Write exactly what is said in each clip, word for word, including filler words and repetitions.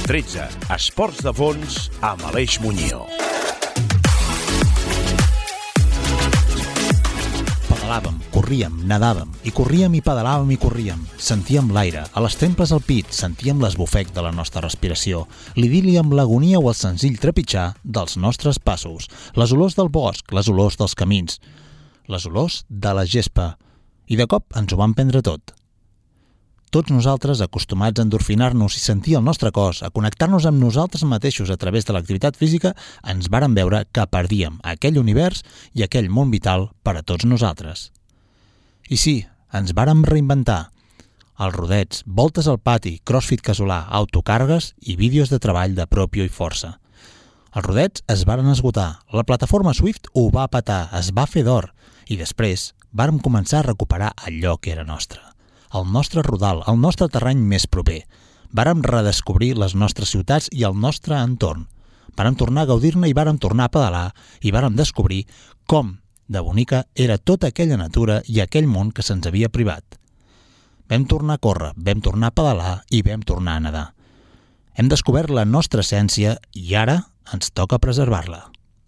tretze, Esports de Fons, amb Aleix Muñoz. Pedalàvem, corríem, nadàvem, i corríem i pedalàvem i corríem. Sentíem l'aire, a les temples al pit, sentíem l'esbufec de la nostra respiració, l'idili amb l'agonia o el senzill trepitjar dels nostres passos, les olors del bosc, les olors dels camins, les olors de la gespa, i de cop ens ho van prendre tot. Tots nosaltres, acostumats a endorfinar-nos i sentir el nostre cos, a connectar-nos amb nosaltres mateixos a través de l'activitat física, ens vàrem veure que perdíem aquell univers i aquell món vital per a tots nosaltres. I sí, ens vàrem reinventar. Els rodets, voltes al pati, crossfit casolà, autocargues i vídeos de treball de propio i força. Els rodets es varen esgotar, la plataforma Swift ho va petar, es va fer d'or, i després vàrem començar a recuperar allò que era nostre. El nostre rodal, el nostre terreny més proper. Vàrem redescobrir les nostres ciutats i el nostre entorn. Vàrem tornar a gaudir-ne i vàrem tornar a pedalar i vàrem descobrir com de bonica era tota aquella natura i aquell món que se'ns havia privat. Vam tornar a córrer, vam tornar a pedalar i vam tornar a nedar. Hem descobert la nostra essència i ara ens toca preservar-la.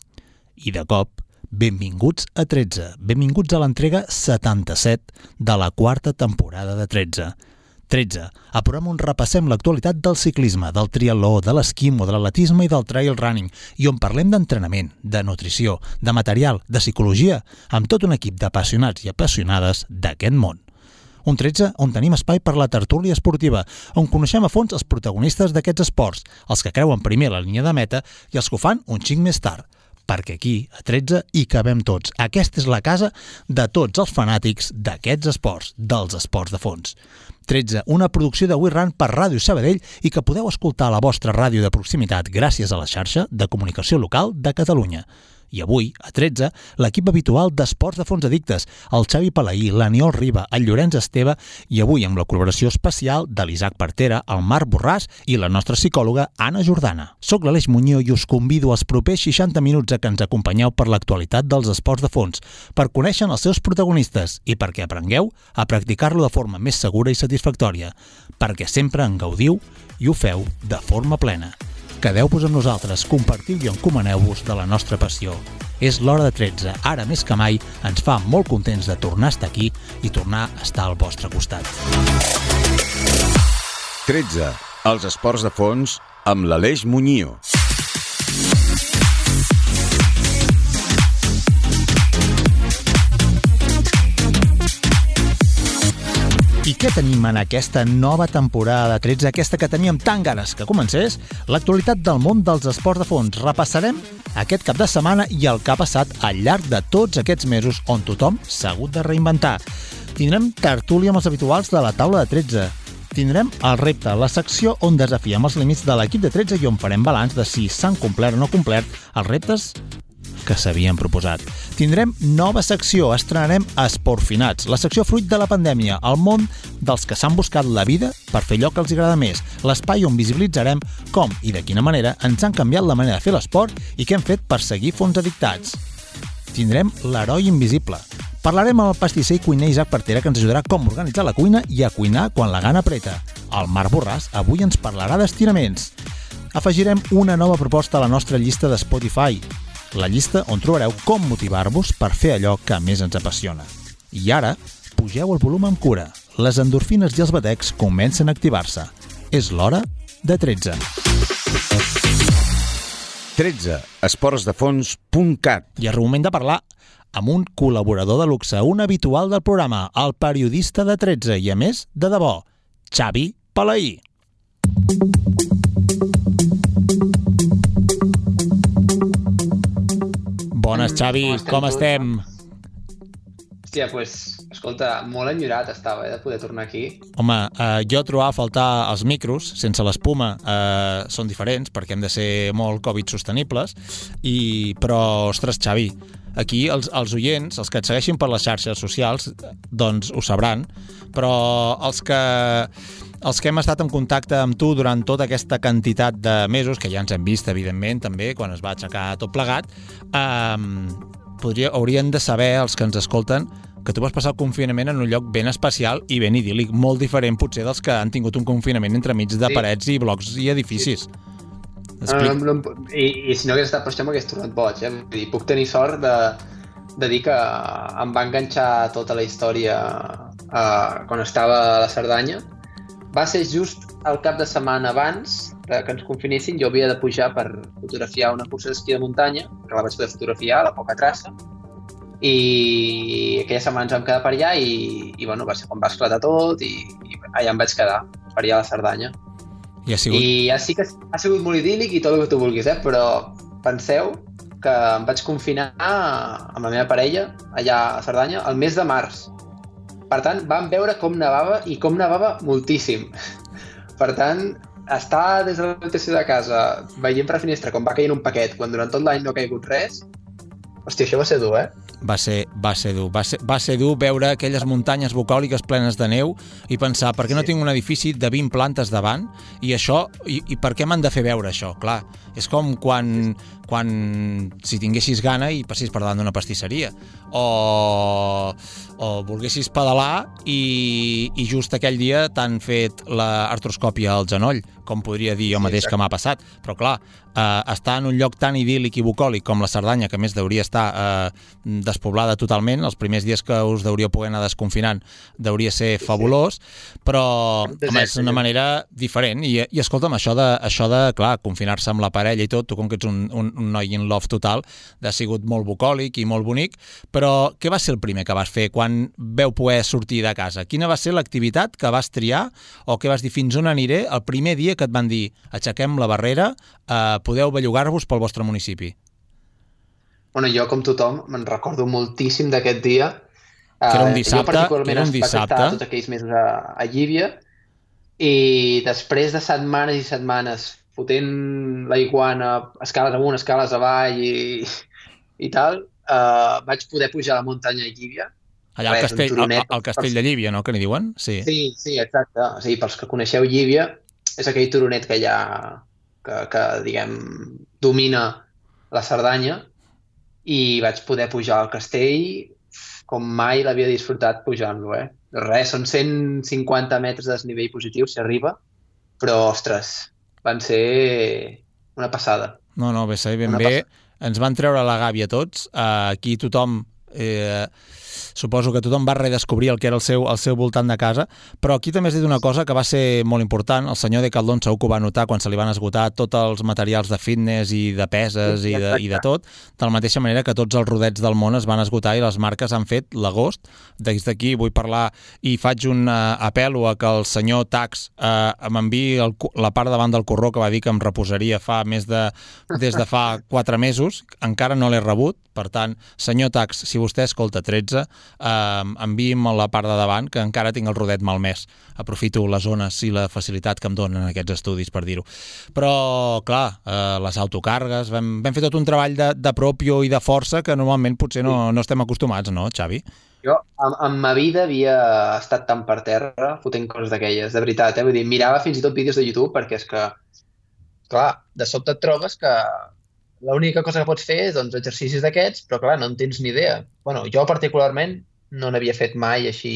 I de cop, benvinguts a tretze, benvinguts a l'entrega setanta-set de la quarta temporada de tretze. tretze, a programa on repassem l'actualitat del ciclisme, del triatló, de l'esquimo, de l'atletisme i del trail running, i on parlem d'entrenament, de nutrició, de material, de psicologia, amb tot un equip d'apassionats i apassionades d'aquest món. Un tretze on tenim espai per la tertúlia esportiva, on coneixem a fons els protagonistes d'aquests esports, els que creuen primer la línia de meta i els que ho fan un xic més tard, perquè aquí, a tretze, hi cabem tots. Aquesta és la casa de tots els fanàtics d'aquests esports, dels esports de fons. tretze, una producció de We Run per Ràdio Sabadell i que podeu escoltar a la vostra ràdio de proximitat gràcies a la xarxa de comunicació local de Catalunya. I avui, a tretze, l'equip habitual d'Esports de Fons Addictes, el Xavi Palaí, l'Aniol Riba, el Llorenç Esteve i avui amb la col·laboració especial de l'Isaac Partera, el Marc Borràs i la nostra psicòloga Anna Jordana. Soc l'Aleix Muñoz i us convido als propers seixanta minuts a que ens acompanyeu per l'actualitat dels esports de fons, per conèixer els seus protagonistes i perquè aprengueu a practicar-lo de forma més segura i satisfactòria, perquè sempre en gaudiu i ho feu de forma plena. Quedeu-vos amb nosaltres, compartiu i encomaneu-vos de la nostra passió. És l'hora de tretze, ara més que mai ens fa molt contents de tornar a estar aquí i tornar a estar al vostre costat. tretze. Els esports de fons amb l'Aleix Muñoz. I què tenim en aquesta nova temporada de tretze, aquesta que teníem tan ganes que comencés? L'actualitat del món dels esports de fons. Repassarem aquest cap de setmana i el que ha passat al llarg de tots aquests mesos on tothom s'ha hagut de reinventar. Tindrem tertúlia amb els habituals de la taula de tretze. Tindrem el repte, la secció on desafiem els límits de l'equip de tretze i on farem balanç de si s'han complert o no complert els reptes que s'havien proposat. Tindrem nova secció, estrenarem Esportfinats, la secció fruit de la pandèmia, el món dels que s'han buscat la vida per fer allò que els agrada més, l'espai on visibilitzarem com i de quina manera ens han canviat la manera de fer l'esport i què hem fet per seguir fons addictats. Tindrem l'heroi invisible. Parlarem amb el pastisser i cuiner Isaac Partera que ens ajudarà com organitzar la cuina i a cuinar quan la gana apreta. El Marc Borràs avui ens parlarà d'estiraments. Afegirem una nova proposta a la nostra llista de Spotify, la llista on trobareu com motivar-vos per fer allò que més ens apassiona. I ara, pugeu el volum amb cura. Les endorfines i els batecs comencen a activar-se. És l'hora de tretze. tretze. esportsdefons punt cat. I és el moment de parlar amb un col·laborador de luxe, un habitual del programa, el periodista de tretze i, a més, de debò, Xavi Palaí. Bones, Xavi, com, com estem? Hòstia, doncs, pues, escolta, molt enyorat estava eh, de poder tornar aquí. Home, eh, jo trobava a faltar els micros, sense l'espuma, eh, són diferents perquè hem de ser molt Covid sostenibles, i, però, ostres, Xavi, aquí els, els oients, els que et segueixin per les xarxes socials, doncs ho sabran, però els que... Els que hem estat en contacte amb tu durant tota aquesta quantitat de mesos, que ja ens hem vist, evidentment, també, quan es va aixecar tot plegat, eh, podria, haurien de saber, els que ens escolten, que tu vas passar el confinament en un lloc ben especial i ben idíl·lic, molt diferent potser dels que han tingut un confinament entremig de sí. parets i blocs i edificis. Sí. No, no, no, i, I si no hagués estat per això m'hagués tornat boig, eh? Vull dir, puc tenir sort de, de dir que em va enganxar tota la història eh, quan estava a la Cerdanya. Va ser just el cap de setmana abans que ens confinessin, jo havia de pujar per fotografiar una cursa d'esquí de muntanya, que la vaig poder fotografiar a la poca traça, i aquella setmana ens vam quedar per allà i, i bueno, va ser quan va esclatar tot i, i allà em vaig quedar, per allà a la Cerdanya. I ha sigut... I ja sí que ha sigut molt idíl·lic i tot el que tu vulguis, eh? Però penseu que em vaig confinar amb la meva parella allà a Cerdanya el mes de març. Per tant, vam veure com nevava i com nevava moltíssim. Per tant, estar des de l'habitació de casa veient per la finestra com va caient un paquet quan durant tot l'any no ha caigut res, hòstia, això va ser dur, eh? Va ser, va ser dur. Va ser, va ser dur veure aquelles muntanyes bucòliques plenes de neu i pensar, per què no tinc un edifici de vint plantes davant i això, i, i per què m'han de fer veure això? Clar, és com quan, quan si tinguessis gana i passis per davant d'una pastisseria o, o volguessis pedalar i, i just aquell dia t'han fet l'artroscòpia al genoll, com podria dir jo mateix que m'ha passat. Però clar, eh, estar en un lloc tan idíl·lic i bucòlic com la Cerdanya, que a més deuria estar eh, despoblada totalment, els primers dies que us deuríeu poder anar desconfinant deuria ser fabulós, però home, és una manera diferent. I, i escolta'm, això de, això de clar, confinar-se amb la parella i tot, tu com que ets un, un, un noi in love total, ha sigut molt bucòlic i molt bonic, però què va ser el primer que vas fer quan veu poder sortir de casa? Quina va ser l'activitat que vas triar o que vas dir fins on aniré el primer dia que et van dir aixequem la barrera, eh, podeu bellugar-vos pel vostre municipi? Bueno, jo, com tothom, me'n recordo moltíssim d'aquest dia. Que era un dissabte. Jo particularment era un dissabte. vaig estar tots aquells mesos a, a Llívia i després de setmanes i setmanes fotent la iguana escales amunt, escales avall i, i tal, eh, vaig poder pujar a la muntanya de Llívia. Allà al castell, al, al castell de Llívia, no?, que n'hi diuen? Sí, sí, sí, exacte. O sigui, pels que coneixeu Llívia, és aquell turonet que hi ha, que, que diguem, domina la Cerdanya, i vaig poder pujar al castell com mai l'havia disfrutat pujant-lo, eh? Res, són cent cinquanta metres de desnivell positiu, si arriba, però, ostres, van ser una passada. No, no, bé, ben una bé. Passada. Ens van treure la gàbia tots. Uh, aquí tothom... Eh, suposo que tothom va redescobrir el que era el seu, el seu voltant de casa, però aquí també has dit una cosa que va ser molt important. El senyor de Caldón segur que ho va notar quan se li van esgotar tots els materials de fitness i de peses i de, i de tot, de la mateixa manera que tots els rodets del món es van esgotar i les marques han fet l'agost. Des d'aquí vull parlar i faig un uh, apel·lo a que el senyor Tax uh, m'enviï el, la part davant del corró que va dir que em reposaria fa més de, des de fa quatre mesos. Encara no l'he rebut, per tant, senyor Tax, si vostè escolta tretze, eh, enviï'm la part de davant, que encara tinc el rodet malmès. Aprofito les zones i la facilitat que em donen aquests estudis, per dir-ho. Però, clar, eh, les autocargues, vam, vam fer tot un treball de, de propio i de força que normalment potser no, no estem acostumats, no, Xavi? Jo, en, en ma vida havia estat tan per terra fotent coses d'aquelles, de veritat, eh? Vull dir, mirava fins i tot vídeos de YouTube, perquè és que, clar, de sobte et trobes que l'única cosa que pots fer és doncs, exercicis d'aquests, però clar, no en tens ni idea. Bueno, jo particularment no n'havia fet mai així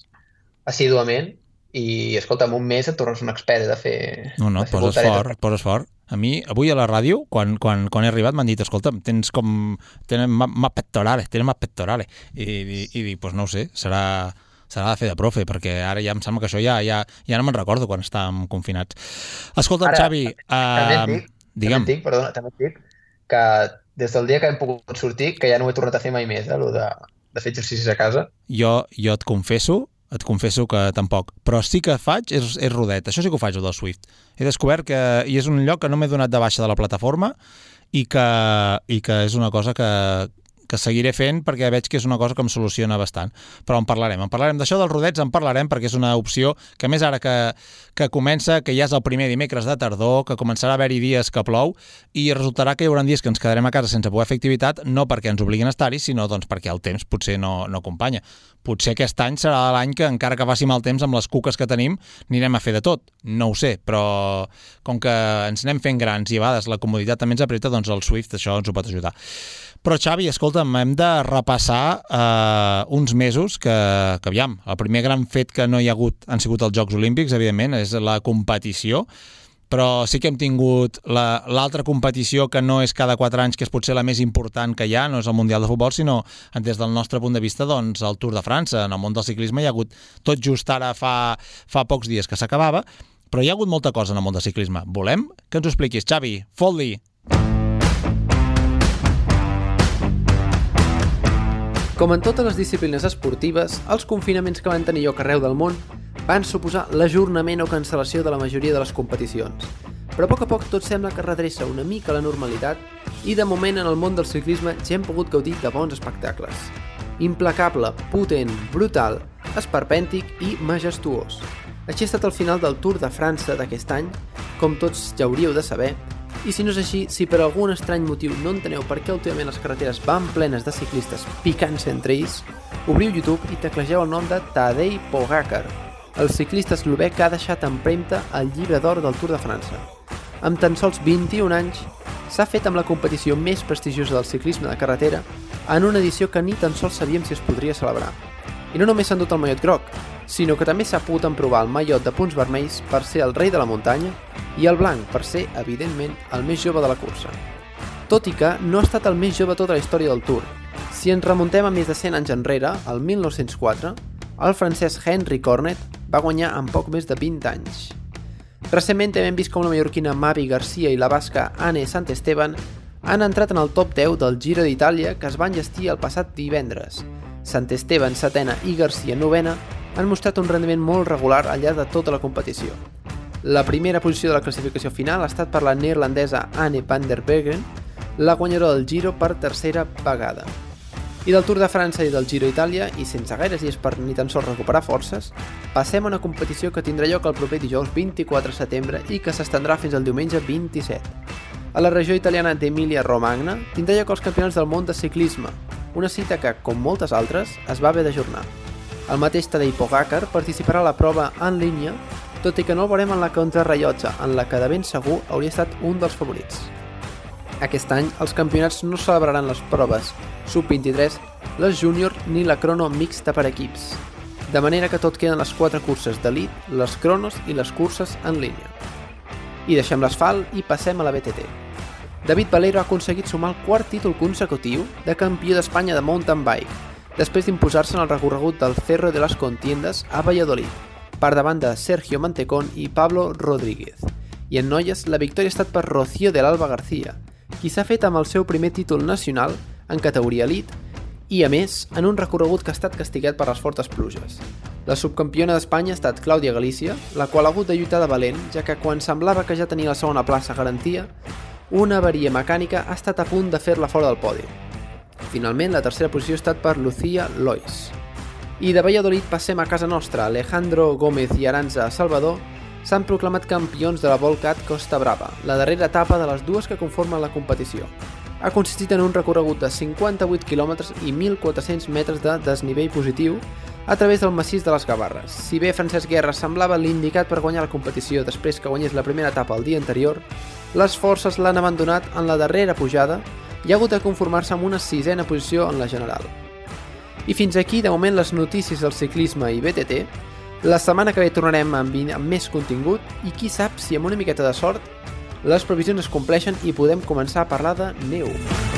assíduament i, escolta, en un mes et tornes un expert de fer... No, no, fer poses fort, poses fort. A mi, avui a la ràdio, quan, quan, quan he arribat, m'han dit, escolta, tens com... tenen más pectorales, tenen más pectorales. I, i, i dic, pues no ho sé, serà... serà de fer de profe, perquè ara ja em sembla que això ja, ja, ja no me'n recordo quan estàvem confinats. Escolta, ara, Xavi... També et dic, uh, digue'm. També et dic, perdona, també et dic que des del dia que hem pogut sortir, que ja no ho he tornat a fer mai més, eh, allò de, de fer exercicis a casa. Jo, jo et confesso, et confesso que tampoc, però sí que faig és, és rodet, això sí que ho faig, el del Swift. He descobert que i és un lloc que no m'he donat de baixa de la plataforma i que, i que és una cosa que, que seguiré fent perquè veig que és una cosa que em soluciona bastant. Però en parlarem, en parlarem d'això dels rodets, en parlarem perquè és una opció que, a més, ara que, que comença, que ja és el primer dimecres de tardor, que començarà a haver-hi dies que plou i resultarà que hi haurà dies que ens quedarem a casa sense poder fer activitat, no perquè ens obliguin a estar-hi, sinó doncs, perquè el temps potser no, no acompanya. Potser aquest any serà l'any que, encara que faci mal temps, amb les cuques que tenim, anirem a fer de tot. No ho sé, però com que ens anem fent grans i a vegades la comoditat també ens apreta, doncs el Swift això ens ho pot ajudar. Però, Xavi, escolta'm, hem de repassar eh, uns mesos que, que, aviam, el primer gran fet que no hi ha hagut han sigut els Jocs Olímpics, evidentment, és la competició, però sí que hem tingut l'altra la, competició que no és cada quatre anys, que és potser la més important que hi ha, no és el Mundial de Futbol, sinó des del nostre punt de vista, doncs, el Tour de França. En el món del ciclisme hi ha hagut, tot just ara fa, fa pocs dies que s'acabava, però hi ha hagut molta cosa en el món del ciclisme. Volem que ens ho expliquis, Xavi. Fot-li! Com en totes les disciplines esportives, els confinaments que van tenir lloc arreu del món van suposar l'ajornament o cancel·lació de la majoria de les competicions. Però a poc a poc tot sembla que redreça una mica la normalitat i de moment en el món del ciclisme ja hem pogut gaudir de bons espectacles. Implacable, potent, brutal, esperpèntic i majestuós. Així ha estat el final del Tour de França d'aquest any, com tots ja hauríeu de saber, i si no és així, si per algun estrany motiu no enteneu per què últimament les carreteres van plenes de ciclistes picant-se entre ells, obriu YouTube i teclegeu el nom de Tadej Pogačar, el ciclista eslovè que ha deixat empremta el llibre d'or del Tour de França. Amb tan sols vint-i-un anys, s'ha fet amb la competició més prestigiosa del ciclisme de carretera en una edició que ni tan sols sabíem si es podria celebrar. I no només s'ha endut el mallot groc, sinó que també s'ha pogut emprovar el mallot de punts vermells per ser el rei de la muntanya i el blanc per ser, evidentment, el més jove de la cursa. Tot i que no ha estat el més jove tota la història del Tour. Si ens remuntem a més de cent anys enrere, el mil nou-cents quatre, el francès Henry Cornet va guanyar en poc més de vint anys. Recentment també hem vist com la mallorquina Mavi Garcia i la basca Anne Santesteban han entrat en el top deu del Giro d'Itàlia que es va enllestir el passat divendres. Santesteban, setena, i Garcia, novena, han mostrat un rendiment molt regular al llarg de tota la competició. La primera posició de la classificació final ha estat per la neerlandesa Anne van der Breggen, la guanyadora del Giro per tercera vegada. I del Tour de França i del Giro d'Itàlia, i sense gaires dies per ni tan sols recuperar forces, passem a una competició que tindrà lloc el proper dijous vint-i-quatre de setembre i que s'estendrà fins al diumenge vint-i-set. A la regió italiana d'Emília-Romagna tindrà lloc els campionats del món de ciclisme, una cita que, com moltes altres, es va haver d'ajornar. El mateix Tadej Pogačar participarà a la prova en línia, tot i que no el veurem en la contrarrellotge, en la que de ben segur hauria estat un dels favorits. Aquest any, els campionats no celebraran les proves sub vint-i-tres, les júnior ni la crono mixta per equips, de manera que tot queden les quatre curses d'elit, les cronos i les curses en línia. I deixem l'asfalt i passem a la B T T. David Valero ha aconseguit sumar el quart títol consecutiu de campió d'Espanya de mountain bike, després d'imposar-se en el recorregut del Cerro de las Contiendas a Valladolid, per davant de Sergio Mantecón i Pablo Rodríguez. I en noies, la victòria ha estat per Rocío del Alba García, qui s'ha fet amb el seu primer títol nacional en categoria elit i, a més, en un recorregut que ha estat castigat per les fortes pluges. La subcampiona d'Espanya ha estat Clàudia Galícia, la qual ha hagut de lluitar de valent, ja que quan semblava que ja tenia la segona plaça garantia, una avaria mecànica ha estat a punt de fer-la fora del podi. Finalment, la tercera posició ha estat per Lucía Lois. I de Valladolid passem a casa nostra. Alejandro Gómez i Aranza Salvador s'han proclamat campions de la Volcat Costa Brava, la darrera etapa de les dues que conformen la competició. Ha consistit en un recorregut de cinquanta-vuit quilòmetres i mil quatre-cents metres de desnivell positiu a través del massís de les Gavarres. Si bé Francesc Guerra semblava l'indicat per guanyar la competició després que guanyés la primera etapa el dia anterior, les forces l'han abandonat en la darrera pujada i ha hagut de conformar-se amb una sisena posició en la general. I fins aquí, de moment, les notícies del ciclisme i B T T. La setmana que ve tornarem amb, amb més contingut i qui sap si amb una miqueta de sort les previsions es compleixen i podem començar a parlar de neu.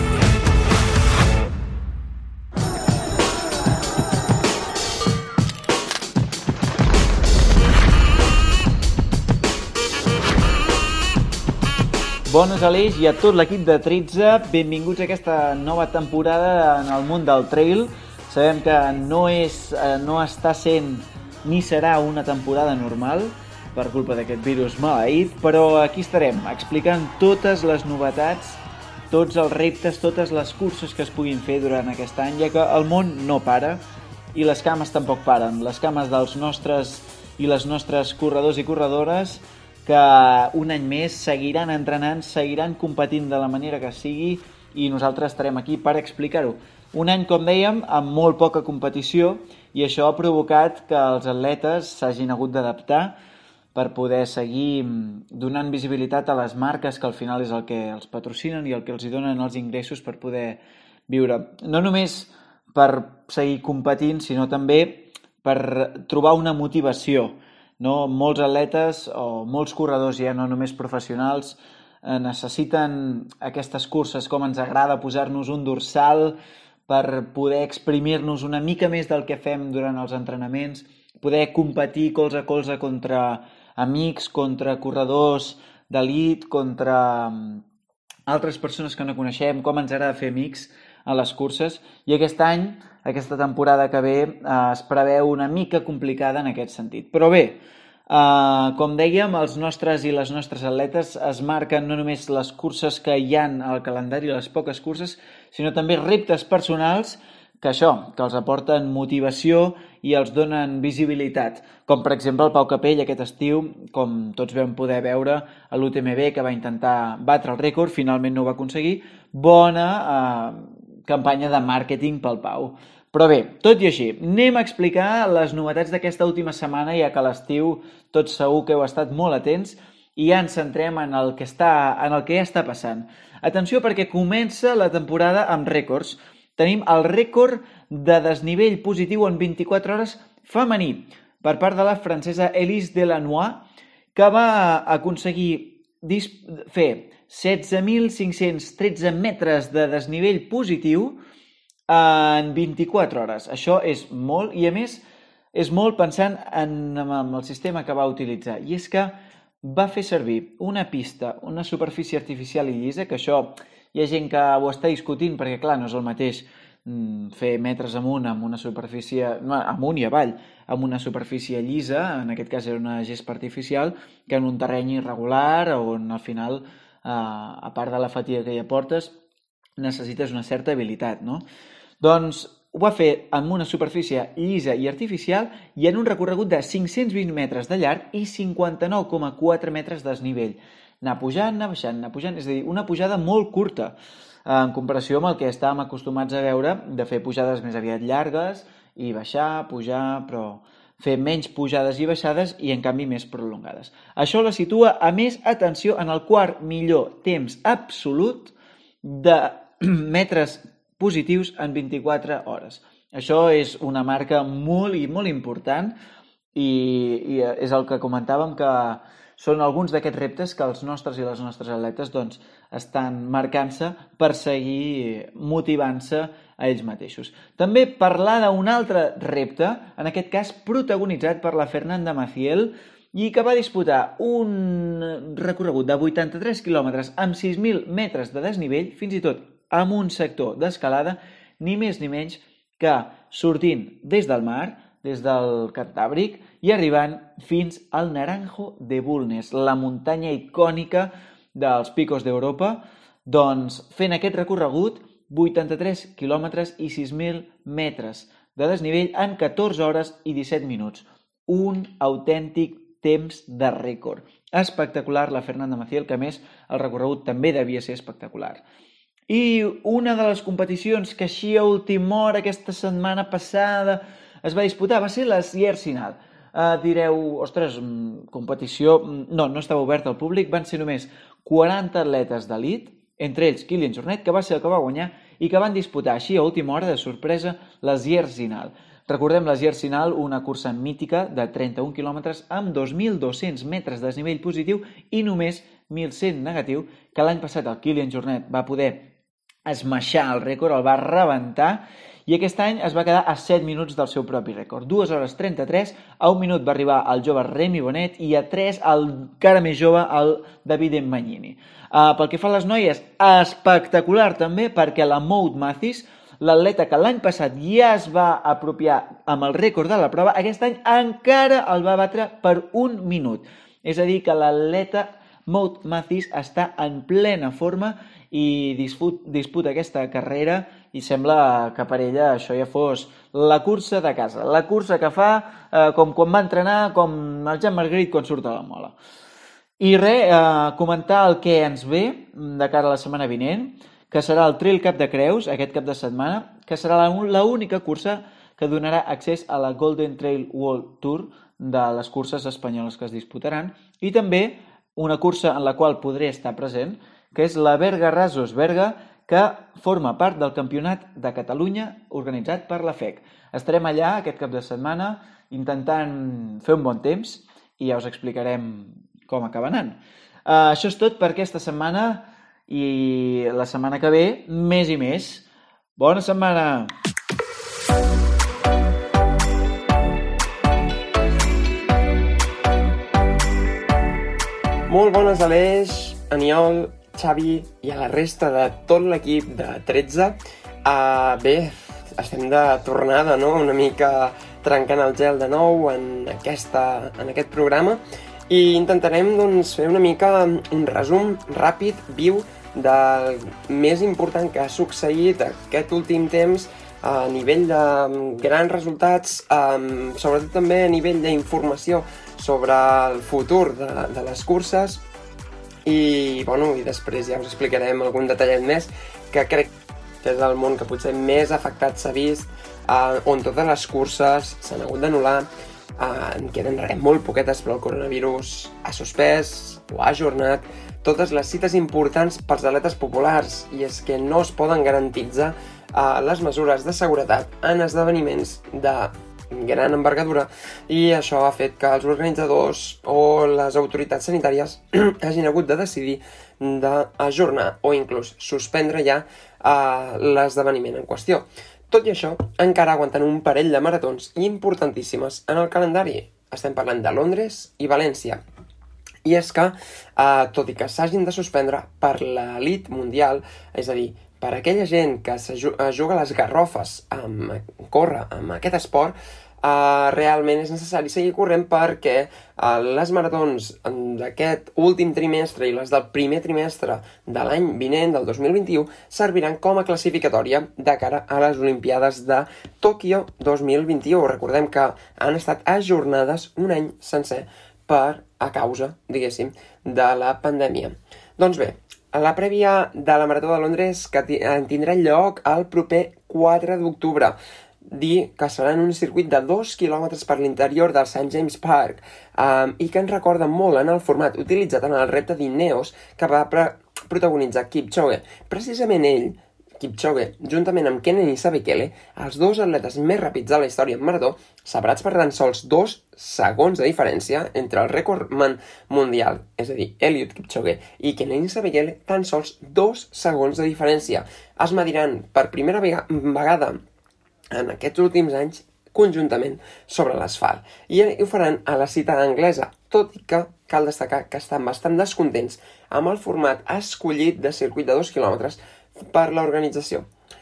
Bones, Aleix, i a tot l'equip de tretze, benvinguts a aquesta nova temporada en el món del trail. Sabem que no, és, no està sent ni serà una temporada normal per culpa d'aquest virus maleït, però aquí estarem explicant totes les novetats, tots els reptes, totes les curses que es puguin fer durant aquest any, ja que el món no para i les cames tampoc paren. Les cames dels nostres i les nostres corredors i corredores que un any més seguiran entrenant, seguiran competint de la manera que sigui i nosaltres estarem aquí per explicar-ho. Un any, com dèiem, amb molt poca competició i això ha provocat que els atletes s'hagin hagut d'adaptar per poder seguir donant visibilitat a les marques que al final és el que els patrocinen i el que els hi donen els ingressos per poder viure. No només per seguir competint, sinó també per trobar una motivació. No? Molts atletes o molts corredors, ja no només professionals, necessiten aquestes curses, com ens agrada posar-nos un dorsal per poder exprimir-nos una mica més del que fem durant els entrenaments, poder competir colze a colze contra amics, contra corredors d'elit, contra altres persones que no coneixem, com ens agrada fer amics a les curses. I aquest any, aquesta temporada que ve, es preveu una mica complicada en aquest sentit. Però bé, Uh, com dèiem, els nostres i les nostres atletes es marquen no només les curses que hi han al calendari, les poques curses, sinó també reptes personals que això, que els aporten motivació i els donen visibilitat. Com per exemple el Pau Capell aquest estiu, com tots vam poder veure a l'U T M B, que va intentar batre el rècord, finalment no ho va aconseguir. Bona uh, campanya de màrqueting pel Pau. Però bé, tot i així, anem a explicar les novetats d'aquesta última setmana, ja que a l'estiu tots segur que heu estat molt atents i ja ens centrem en el que, està, en el que ja està passant. Atenció, perquè comença la temporada amb rècords. Tenim el rècord de desnivell positiu en vint-i-quatre hores femení per part de la francesa Elise Delannoy, que va aconseguir fer setze mil cinc-cents tretze metres de desnivell positiu en vint-i-quatre hores. Això és molt, i a més és molt pensant en, en el sistema que va utilitzar. I és que va fer servir una pista, una superfície artificial i llisa, que això hi ha gent que ho està discutint, perquè clar, no és el mateix fer metres amunt amb una superfície, no, amunt i avall, amb una superfície llisa, en aquest cas era una gespa artificial, que en un terreny irregular, on al final, eh, a part de la fatiga que hi aportes, necessites una certa habilitat, no? Doncs ho va fer amb una superfície llisa i artificial i en un recorregut de cinc-cents vint metres de llarg i cinquanta-nou coma quatre metres de desnivell. Anar pujant, anar baixant, anar pujant, és a dir, una pujada molt curta en comparació amb el que estàvem acostumats a veure de fer pujades més aviat llargues i baixar, pujar, però fer menys pujades i baixades i en canvi més prolongades. Això la situa, a més, atenció, en el quart millor temps absolut de metres positius en vint-i-quatre hores. Això és una marca molt i molt important i, i és el que comentàvem, que són alguns d'aquests reptes que els nostres i les nostres atletes doncs, estan marcant-se per seguir motivant-se a ells mateixos. També parlar d'un altre repte, en aquest cas protagonitzat per la Fernanda Maciel, i que va disputar un recorregut de vuitanta-tres quilòmetres amb sis mil metres de desnivell, fins i tot amb un sector d'escalada, ni més ni menys que sortint des del mar, des del Cantàbric, i arribant fins al Naranjo de Bulnes, la muntanya icònica dels Picos d'Europa, doncs fent aquest recorregut, vuitanta-tres quilòmetres i sis mil metres de desnivell en catorze hores i disset minuts. Un autèntic temps de rècord. Espectacular la Fernanda Maciel, que a més el recorregut també devia ser espectacular. I una de les competicions que així a última hora aquesta setmana passada es va disputar va ser la Sierre-Sinal. Uh, direu, ostres, competició... No, no estava oberta al públic, van ser només quaranta atletes d'elit, entre ells Kilian Jornet, que va ser el que va guanyar i que van disputar així a última hora de sorpresa la Sierre-Sinal. Recordem la Sierre-Sinal, una cursa mítica de trenta-un quilòmetres amb dos mil dos-cents metres de desnivell positiu i només mil cent negatiu, que l'any passat el Kilian Jornet va poder esmaixar el rècord, el va rebentar, i aquest any es va quedar a set minuts del seu propi rècord. dues hores trenta-tres, a un minut va arribar el jove Remy Bonet i a tres el encara més jove, el Davide Magnini. Uh, pel que fa a les noies, espectacular també, perquè la Maud Mathis, l'atleta que l'any passat ja es va apropiar amb el rècord de la prova, aquest any encara el va batre per un minut. És a dir, que l'atleta Maud Mathis està en plena forma i disputa aquesta carrera i sembla que per ella això ja fos la cursa de casa, la cursa que fa eh, com quan va entrenar, com el Jean Marguerite quan surt a la mola. I res, eh, comentar el que ens ve de cara a la setmana vinent, que serà el Trail Cap de Creus, aquest cap de setmana, que serà l'única cursa que donarà accés a la Golden Trail World Tour de les curses espanyoles que es disputaran, i també una cursa en la qual podré estar present, que és la Berga Rasos Berga, que forma part del Campionat de Catalunya organitzat per la F E C. Estarem allà aquest cap de setmana intentant fer un bon temps i ja us explicarem com acaba anant. Uh, això és tot per aquesta setmana i la setmana que ve més i més. Bona setmana! Molt bones, Aleix, Aniol, Xavi i a la resta de tot l'equip de tretze. Uh, bé, estem de tornada, no?, una mica trencant el gel de nou en, aquesta, en aquest programa i intentarem doncs, fer una mica un resum ràpid, viu, del més important que ha succeït aquest últim temps a nivell de grans resultats, um, sobretot també a nivell d'informació sobre el futur de, de les curses i, bueno, i després ja us explicarem algun detallet més que crec que és el món que potser més afectat s'ha vist, uh, on totes les curses s'han hagut d'anul·lar, uh, en queden res, molt poquetes, però el coronavirus ha suspès o ha ajornat totes les cites importants pels atletes populars i és que no es poden garantitzar uh, les mesures de seguretat en esdeveniments de gran envergadura i això ha fet que els organitzadors o les autoritats sanitàries hagin hagut de decidir d'ajornar o inclús suspendre ja uh, l'esdeveniment en qüestió. Tot i això, encara aguanten un parell de maratons importantíssimes en el calendari. Estem parlant de Londres i València. I és que, eh, tot i que s'hagin de suspendre per l'elit mundial, és a dir, per aquella gent que es juga les garrofes amb córrer amb aquest esport, eh, realment és necessari seguir corrent perquè eh, les maratons d'aquest últim trimestre i les del primer trimestre de l'any vinent, del dos mil vint-i-u, serviran com a classificatòria de cara a les Olimpiades de Tòquio dos mil vint-i-u. Recordem que han estat ajornades un any sencer per a causa, diguéssim, de la pandèmia. Doncs bé, la prèvia de la Marató de Londres que tindrà lloc el proper quatre d'octubre, dir que serà en un circuit de dos quilòmetres per l'interior del Saint James Park um, i que ens recorda molt en el format utilitzat en el repte d'Ineos que va protagonitzar Kipchoge. Precisament ell, Kipchoge, juntament amb Kenan Isabekele, els dos atletes més ràpids de la història en marató, separats per tan sols dos segons de diferència entre el rècordman mundial, és a dir, Eliud Kipchoge, i Kenan Isabekele, tan sols dos segons de diferència. Es mediran per primera vegada en aquests últims anys conjuntament sobre l'asfalt. I ho faran a la cita anglesa, tot i que cal destacar que estan bastant descontents amb el format escollit de circuit de dos quilòmetres per l'organització.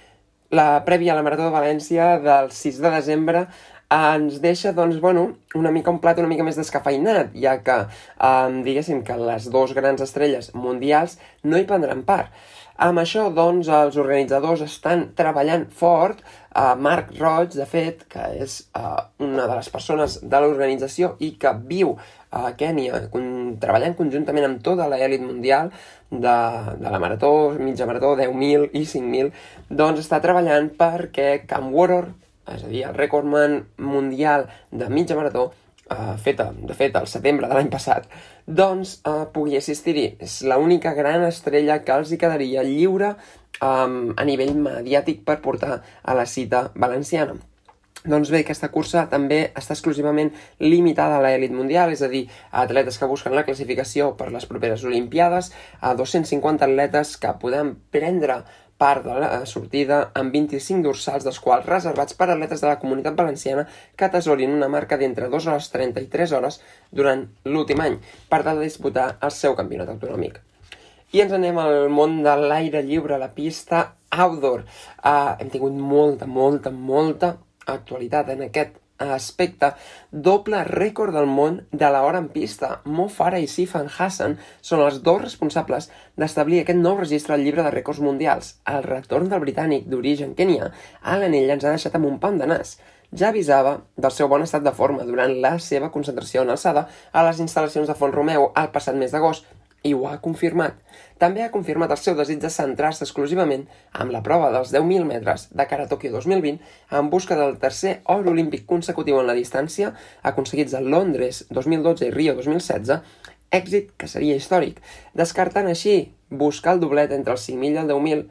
La prèvia a la Marató de València del sis de desembre ens deixa, doncs, bueno, una mica un plat una mica més descafeinat, ja que, eh, diguéssim que les dues grans estrelles mundials no hi prendran part. Amb això, doncs, els organitzadors estan treballant fort. Uh, Marc Roig, de fet, que és uh, una de les persones de l'organització i que viu a Kènia, con treballant conjuntament amb tota l'elit mundial de, de la marató, mitja marató, deu mil i cinc mil, doncs està treballant perquè Cam Warhol, és a dir, el rècordman mundial de mitja marató, Uh, feta, de fet, al setembre de l'any passat, doncs uh, pugui assistir-hi. És l'única gran estrella que els hi quedaria lliure um, a nivell mediàtic per portar a la cita valenciana. Doncs bé, aquesta cursa també està exclusivament limitada a l'elit mundial, és a dir, a atletes que busquen la classificació per les properes Olimpiades, a dos-cents cinquanta atletes que podran prendre part de la sortida amb vint-i-cinc dorsals, dels quals reservats per atletes de la Comunitat Valenciana que atesorin una marca d'entre dues hores trenta i tres hores durant l'últim any, per tal de disputar el seu campionat autonòmic. I ens anem al món de l'aire lliure, la pista outdoor. Uh, hem tingut molta, molta, molta actualitat en aquest aspecte. Doble rècord del món de l'hora en pista. Mo Farah i Sifan Hassan són els dos responsables d'establir aquest nou registre al llibre de rècords mundials. El retorn del britànic d'origen kenià a l'anell ens ha deixat amb un pam de nas. Ja avisava del seu bon estat de forma durant la seva concentració en alçada a les instal·lacions de Font-romeu el passat mes d'agost i ho ha confirmat. També ha confirmat el seu desig de centrar-se exclusivament amb la prova dels deu mil metres de cara a Tòquio dos mil vint en busca del tercer or olímpic consecutiu en la distància, aconseguits a Londres dos mil dotze i Rio dos mil setze, èxit que seria històric, descartant així buscar el doblet entre els cinc mil i el deu mil,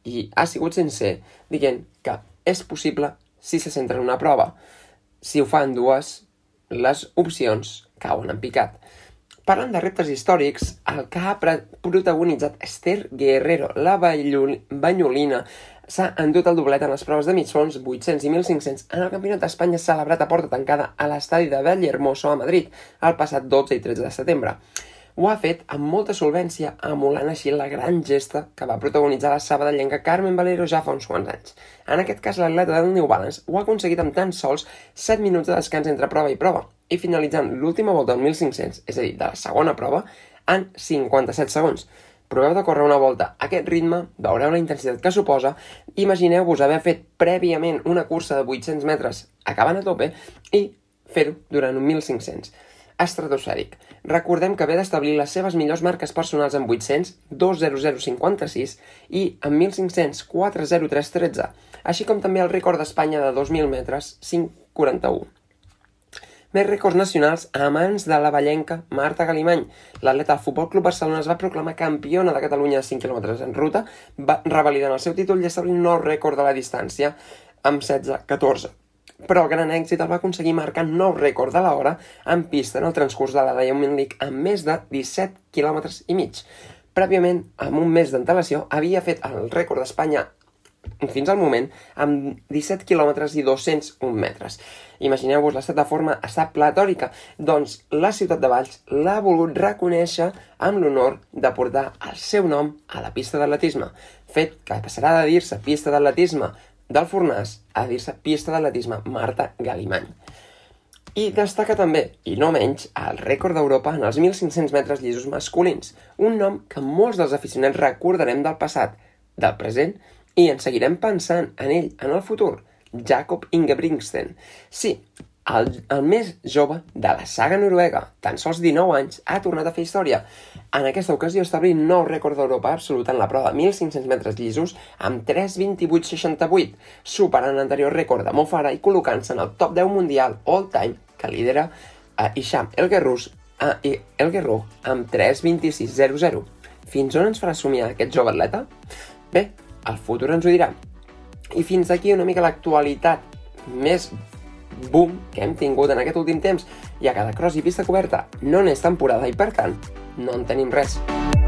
i ha sigut sincer, dient que és possible si se centra en una prova. Si ho fan dues, les opcions cauen en picat. Parlant de reptes històrics, el que ha protagonitzat Esther Guerrero, la banyolina, s'ha endut el doblet en les proves de mig fons vuit-cents i mil cinc-cents en el Campionat d'Espanya celebrat a porta tancada a l'estadi de Vallehermoso a Madrid el passat dotze i tretze de setembre. Ho ha fet amb molta solvència, emulant així la gran gesta que va protagonitzar la sabadellenca Carmen Valero ja fa uns quants anys. En aquest cas, l'atleta del New Balance ho ha aconseguit amb tan sols set minuts de descans entre prova i prova, i finalitzant l'última volta del mil cinc-cents, és a dir, de la segona prova, en cinquanta-set segons. Proveu de córrer una volta a aquest ritme, veureu la intensitat que suposa, imagineu-vos haver fet prèviament una cursa de vuit-cents metres acabant a tope i fer-ho durant un mil cinc-cents. Estratosfèric. Recordem que ve d'establir les seves millors marques personals en vuit-cents, dos zero zero cinquanta-sis i en mil cinc-cents, quatre zero tres tretze, així com també el rècord d'Espanya de dos mil metres, cinc quaranta-u. Més rècords nacionals a mans de la vallenca Marta Galimany. L'atleta del Futbol Club Barcelona es va proclamar campiona de Catalunya de cinc quilòmetres en ruta, va revalidant el seu títol i establint un nou rècord de la distància amb setze catorze. Però el gran èxit el va aconseguir marcant nou rècord de l'hora en pista en el transcurs de la Diamond League amb més de disset quilòmetres i mig. Prèviament, amb un mes d'antelació, havia fet el rècord d'Espanya fins al moment amb disset quilòmetres i dos-cents un metres. Imagineu-vos, l'estat de forma està platòrica. Doncs la ciutat de Valls l'ha volgut reconèixer amb l'honor de portar el seu nom a la pista d'atletisme, fet que passarà de dir-se pista d'atletisme del Fornàs a dir-se pista d'atletisme Marta Galimany. I destaca també, i no menys, el rècord d'Europa en els mil cinc-cents metres llisos masculins, un nom que molts dels aficionats recordarem del passat, del present, i en seguirem pensant en ell en el futur, Jakob Ingebrigtsen. Sí, el, el més jove de la saga noruega, tan sols dinou anys, ha tornat a fer història. En aquesta ocasió establí un nou rècord d'Europa absolut en la prova de mil cinc-cents metres llisos amb tres vint-i-vuit seixanta-vuit, superant l'anterior rècord de Mo Farah i col·locant-se en el top deu mundial all-time que lidera a Hicham El Guerrouj El Guerrouj amb tres vint-i-sis zero zero. Fins on ens farà somiar aquest jove atleta? Bé, el futur ens ho dirà. I fins aquí una mica l'actualitat més boom que hem tingut en aquest últim temps, ja que de cross i pista coberta no n'és temporada i, per tant, no en tenim res.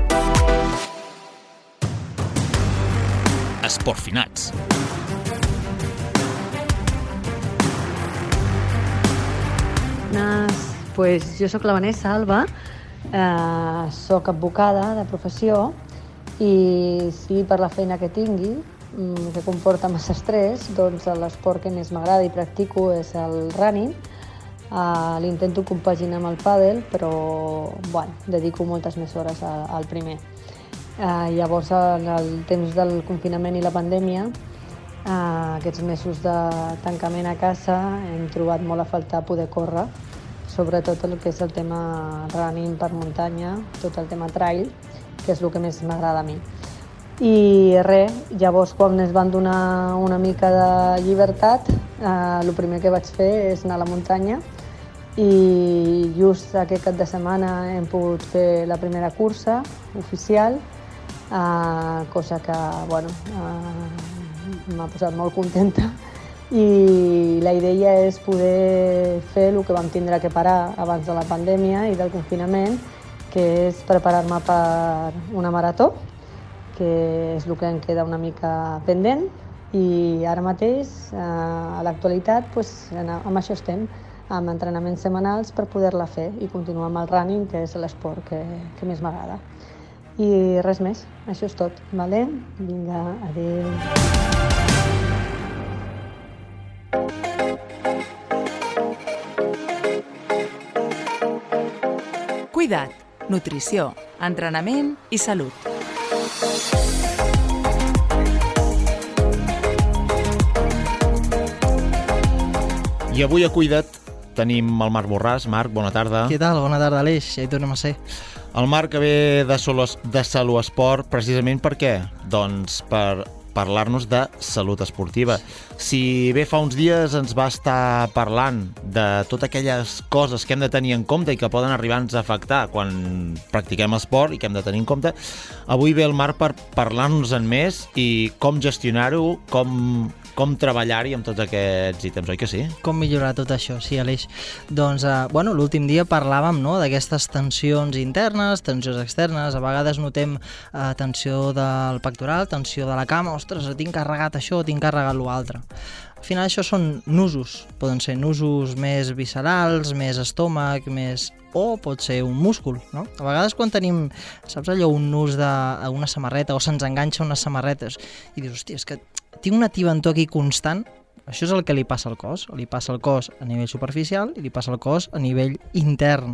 Esportfinats. Pues jo sóc la Vanessa Alba, eh, sóc advocada de professió i sí, per la feina que tingui, que comporta massa estrès, doncs l'esport que més m'agrada i practico és el running. Uh, l'intento compaginar amb el pàdel, però bueno, dedico moltes més hores a, al primer. Uh, llavors, en el temps del confinament i la pandèmia, uh, aquests mesos de tancament a casa, hem trobat molt a faltar poder córrer, sobretot el que és el tema running per muntanya, tot el tema trail, que és el que més m'agrada a mi. I res, llavors quan es van donar una mica de llibertat, eh, el primer que vaig fer és anar a la muntanya i just aquest cap de setmana hem pogut fer la primera cursa oficial, eh, cosa que bueno, eh, m'ha posat molt contenta i la idea és poder fer el que vam tindre que parar abans de la pandèmia i del confinament, que és preparar-me per una marató, que és el que em queda una mica pendent, i ara mateix, eh, a l'actualitat, pues, amb això estem, amb entrenaments setmanals per poder-la fer i continuar amb el running, que és l'esport que, que més m'agrada. I res més, això és tot, vale? Vinga, adéu. Cuida't, nutrició, entrenament i salut. I avui a Cuida't tenim el Marc Borràs. Marc, bona tarda. Què tal? Bona tarda, Aleix. Ja hi tornem a ser. El Marc que ve de, Solo, de Salo Esport, precisament per què? Doncs per parlar-nos de salut esportiva. Si bé fa uns dies ens va estar parlant de totes aquelles coses que hem de tenir en compte i que poden arribar-nos a afectar quan practiquem esport i que hem de tenir en compte, avui ve el Marc per parlar-nos en més i com gestionar-ho, com, com treballar-hi amb tots aquests ítems, oi que sí? Com millorar tot això, sí, Aleix. Doncs, eh, bueno, l'últim dia parlàvem, no?, d'aquestes tensions internes, tensions externes, a vegades notem eh, tensió del pectoral, tensió de la cama, ostres, tinc carregat això, tinc carregat l'altre. Al final això són nusos, poden ser nusos més viscerals, més estómac, més... o pot ser un múscul, no? A vegades quan tenim, saps allò, un nus d'una samarreta o se'ns enganxa unes samarretes i dius, hòstia, és que tinc una tibantor aquí constant, això és el que li passa al cos, li passa al cos a nivell superficial i li passa al cos a nivell intern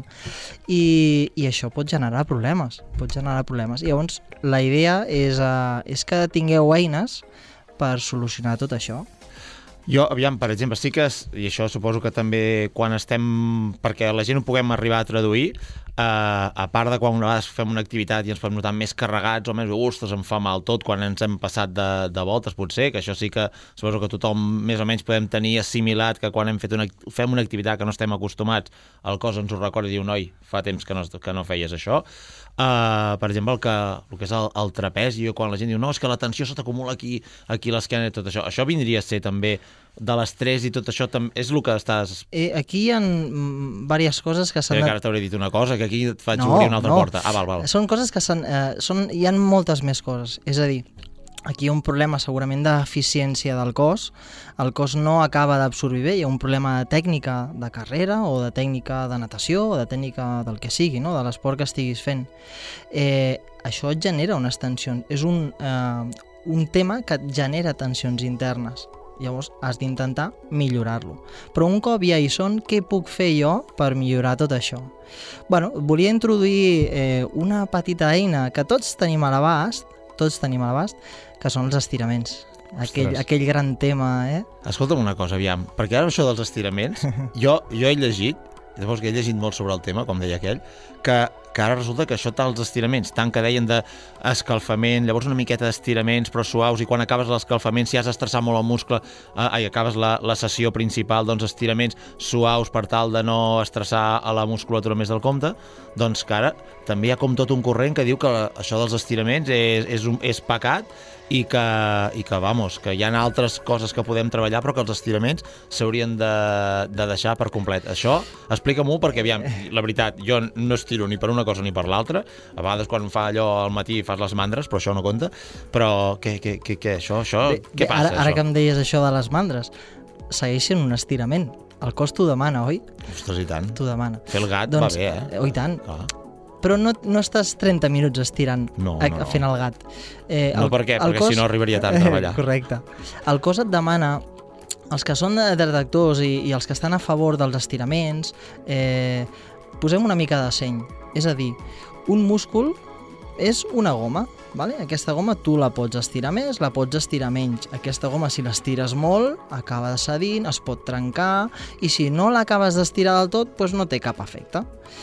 i, i això pot generar problemes, pot generar problemes. I llavors la idea és, uh, és que tingueu eines per solucionar tot això. Jo, aviam, per exemple, sí que, i això suposo que també quan estem, perquè la gent ho puguem arribar a traduir, eh, a part de quan una vegada fem una activitat i ens podem notar més carregats o més, ostres, em fa mal tot quan ens hem passat de, de voltes, potser, que això sí que suposo que tothom més o menys podem tenir assimilat que quan hem fet una, fem una activitat que no estem acostumats, el cos ens ho recorda i diu, noi, fa temps que no, que no feies això. Uh, per exemple, el que, el que és el, el trapezi, quan la gent diu no, és que la tensió se t'acumula aquí, aquí a l'esquena i tot això. Això vindria a ser també de l'estrès i tot això, és el que estàs... Eh, aquí hi ha diverses coses que s'han... De... Que ara t'hauré dit una cosa, que aquí et faig no, obrir una altra no. porta. Ah, val, val. Són coses que s'han... Eh, són, hi ha moltes més coses. És a dir, aquí hi ha un problema segurament d'eficiència del cos. El cos no acaba d'absorbir bé, hi ha un problema de tècnica de carrera o de tècnica de natació o de tècnica del que sigui, no? De l'esport que estiguis fent. Eh, això et genera unes tensions. És un, eh, un tema que et genera tensions internes. Llavors has d'intentar millorar-lo. Però un cop ja hi són, què puc fer jo per millorar tot això? Bueno, volia introduir eh, una petita eina que tots tenim a l'abast, tots tenim a l'abast, que són els estiraments. Aquell, aquell gran tema, eh? Escolta'm una cosa, aviam, perquè ara això dels estiraments, jo, jo he llegit, llavors que he llegit molt sobre el tema, com deia aquell, que, que ara resulta que això tals estiraments, tant que deien d'escalfament, llavors una miqueta d'estiraments però suaus, i quan acabes l'escalfament, si has d'estressar molt el muscle, eh, i acabes la, la sessió principal, doncs estiraments suaus per tal de no estressar a la musculatura més del compte, doncs que ara també hi ha com tot un corrent que diu que això dels estiraments és, és, un, és pecat, i que, i que, vamos, que hi ha altres coses que podem treballar però que els estiraments s'haurien de, de deixar per complet. Això, explica-m'ho, perquè, aviam, la veritat, jo no estiro ni per una cosa ni per l'altra, a vegades quan fa allò al matí fas les mandres, però això no compta, però què, què, què, què això, això, bé, què bé, passa, ara, ara que em deies això de les mandres, segueix sent un estirament, el cos t'ho demana, oi? Ostres, i tant. T'ho demana. Fer el gat doncs, va bé, eh? Oh, i tant. Clar. Però no, no estàs trenta minuts estirant, no, no, no. fent el gat. Eh, no, el, per què? Perquè cos... si no arribaria tard a treballar. Correcte. El cos et demana, els que són detractors i, i els que estan a favor dels estiraments, eh, posem una mica de seny. És a dir, un múscul és una goma, vale? Aquesta goma tu la pots estirar més, la pots estirar menys. Aquesta goma, si l'estires molt, acaba cedint, es pot trencar, i si no l'acabes d'estirar del tot, doncs no té cap efecte.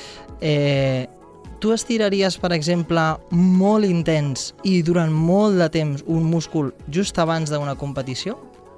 Eh... Tu estiraries, per exemple, molt intens i durant molt de temps un múscul just abans d'una competició?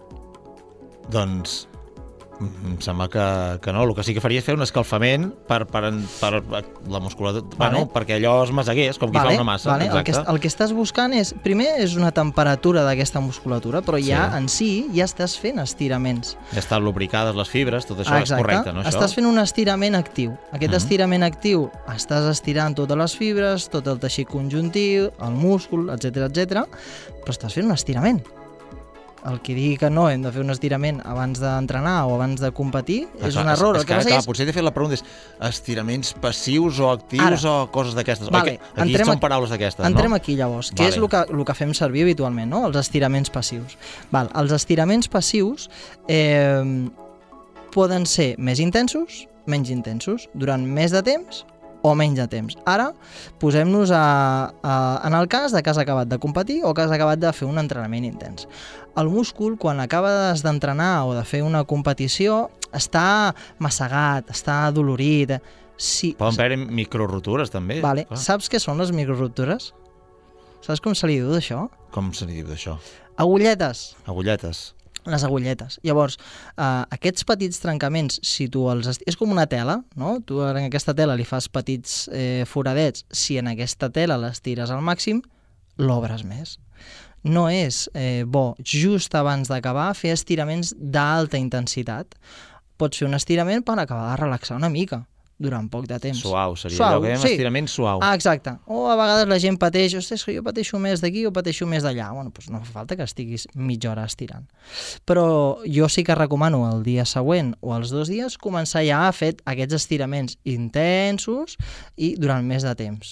Doncs em sembla que, que no. El que sí que faria és fer un escalfament per, per, per la musculatura, vale. Bueno, perquè allò es masegués, com qui vale, fa una massa. Vale. El, que, el que estàs buscant és, primer, és una temperatura d'aquesta musculatura, però sí. Ja en si ja estàs fent estiraments. Ja estan lubricades les fibres, tot això. Exacte. És correcte, no? Això? Estàs fent un estirament actiu. Aquest mm-hmm. estirament actiu estàs estirant totes les fibres, tot el teixit conjuntiu, el múscul, etcètera, etcètera, però estàs fent un estirament. El que digui que no hem de fer un estirament abans d'entrenar o abans de competir és clar, un error. És, és que, que clar, és... potser he de fer la pregunta és estiraments passius o actius ara, o coses d'aquestes. Vale, aquí entrem, són paraules d'aquestes, no? Entrem aquí llavors, vale. Que és el que, el que fem servir habitualment, no? Els estiraments passius. Val, els estiraments passius eh, poden ser més intensos, menys intensos, durant més de temps o menys de temps. Ara, posem-nos a, a, en el cas de que has acabat de competir o que has acabat de fer un entrenament intens. El múscul, quan acabes d'entrenar o de fer una competició, està massegat, està adolorit. Si... Poden haver microrotures, també. Vale. Saps què són les microrotures? Saps com se li diu d'això? Com se li diu d'això? Agulletes. Agulletes. Les agulletes. Llavors, eh, aquests petits trencaments, si tu els... Esti... És com una tela, no? Tu en aquesta tela li fas petits eh, foradets. Si en aquesta tela les tires al màxim, l'obres més. No és eh, bo, just abans d'acabar, fer estiraments d'alta intensitat. Pots fer un estirament per acabar de relaxar una mica, durant poc de temps. Suau, seria suau, allò que dèiem, sí. estirament suau. Ah, exacte. O a vegades la gent pateix, ostres, jo pateixo més d'aquí o pateixo més d'allà. Bueno, doncs no fa falta que estiguis mitja hora estirant. Però jo sí que recomano el dia següent o els dos dies començar ja a fer aquests estiraments intensos i durant més de temps.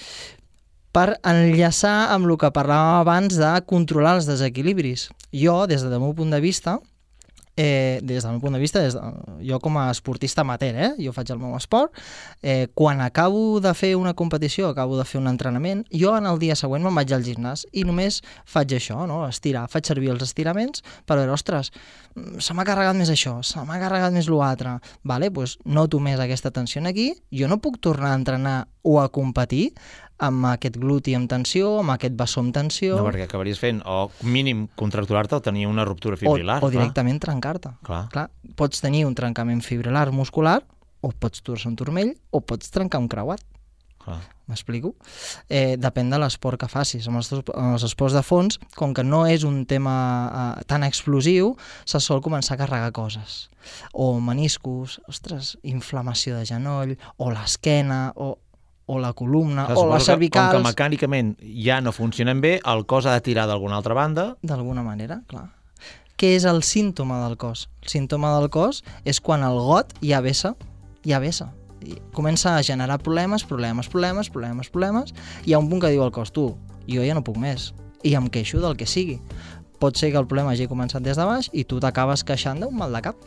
Per enllaçar amb el que parlàvem abans de controlar els desequilibris. Jo, des del meu punt de vista, Eh, des del meu punt de vista, des de, jo com a esportista amateur, eh, jo faig el meu esport, eh, quan acabo de fer una competició, acabo de fer un entrenament, jo en el dia següent me'n vaig al gimnàs i només faig això, no? Estirar, faig servir els estiraments per veure, ostres, se m'ha carregat més això, se m'ha carregat més l'altre, vale, doncs noto més aquesta tensió aquí, jo no puc tornar a entrenar o a competir amb aquest gluti amb tensió, amb aquest bessó amb tensió... No, perquè acabaries fent, o mínim contracturar-te o tenir una ruptura fibrilar. O, o directament trencar-te. Clar. Clar. Pots tenir un trencament fibrilar muscular, o pots torçar un turmell, o pots trencar un creuat. Clar. M'explico? Eh, depèn de l'esport que facis. Amb els, amb els esports de fons, com que no és un tema eh, tan explosiu, se sol començar a carregar coses. O meniscos, ostres, inflamació de genoll, o l'esquena, o... o la columna, Clar, o les cervicals... Com que mecànicament ja no funcionen bé, el cos ha de tirar d'alguna altra banda. D'alguna manera, clar. Què és el símptoma del cos? El símptoma del cos és quan el got ja vessa, ja vessa. I comença a generar problemes, problemes, problemes, problemes, problemes, i hi ha un punt que diu el cos, tu, jo ja no puc més, i em queixo del que sigui. Pot ser que el problema hagi començat des de baix i tu t'acabes queixant d'un mal de cap.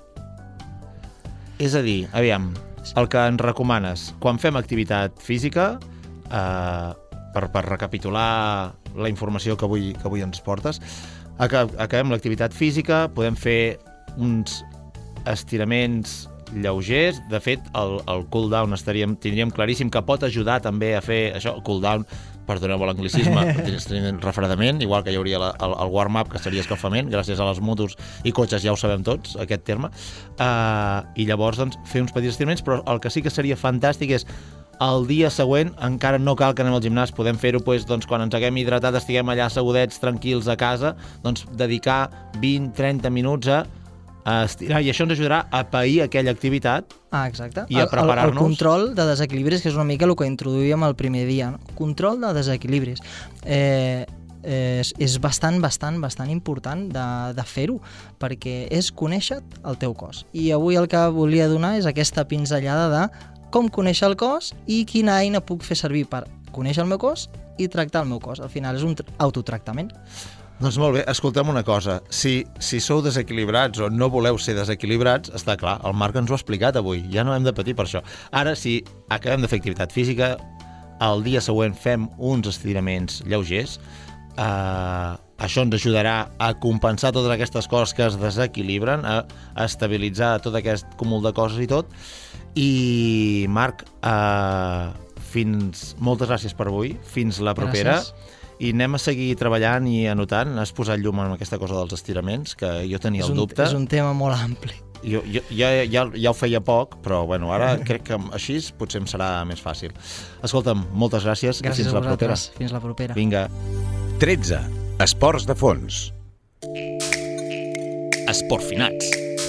És a dir, aviam, el que ens recomanes, quan fem activitat física, eh, per, per recapitular la informació que avui, que avui ens portes, acabem l'activitat física, podem fer uns estiraments lleugers. De fet, el, el cool-down estaríem, tindríem claríssim que pot ajudar també a fer això, el cool-down, perdoneu l'anglicisme, refredament, igual que hi hauria la, el, el warm-up, que seria escalfament, gràcies a les motos i cotxes ja ho sabem tots, aquest terme, uh, i llavors doncs, fer uns petits estiraments, però el que sí que seria fantàstic és el dia següent, encara no cal que anem al gimnàs, podem fer-ho doncs, doncs, quan ens haguem hidratat, estiguem allà assegudets, tranquils a casa, doncs dedicar vint a trenta minuts a a estirar, i això ens ajudarà a pair aquella activitat. Ah, exacte. I a preparar-nos. El, el control de desequilibris, que és una mica el que introduïm el primer dia, no? Control de desequilibris. Eh, és, és bastant, bastant, bastant important de, de fer-ho, perquè és conèixer el teu cos. I avui el que volia donar és aquesta pinzellada de com conèixer el cos i quina eina puc fer servir per conèixer el meu cos i tractar el meu cos. Al final és un autotractament. Doncs molt bé, escolta'm una cosa, si, si sou desequilibrats o no voleu ser desequilibrats, està clar, el Marc ens ho ha explicat avui, ja no hem de patir per això. Ara, si acabem de fer activitat física, el dia següent fem uns estiraments lleugers, eh, això ens ajudarà a compensar totes aquestes coses que es desequilibren, a, a estabilitzar tot aquest cúmul de coses i tot. I Marc, eh, fins, moltes gràcies per avui, fins la propera. Gràcies. I anem a seguir treballant i anotant. Has posat llum en aquesta cosa dels estiraments, que jo tenia el dubte. És un tema molt ampli. Jo, jo ja, ja, ja ho feia poc, però bueno, ara crec que així potser em serà més fàcil. Escolta'm, moltes gràcies, gràcies i fins la propera. Fins la propera. Vinga. tretze. Esports de fons. Esportfinats.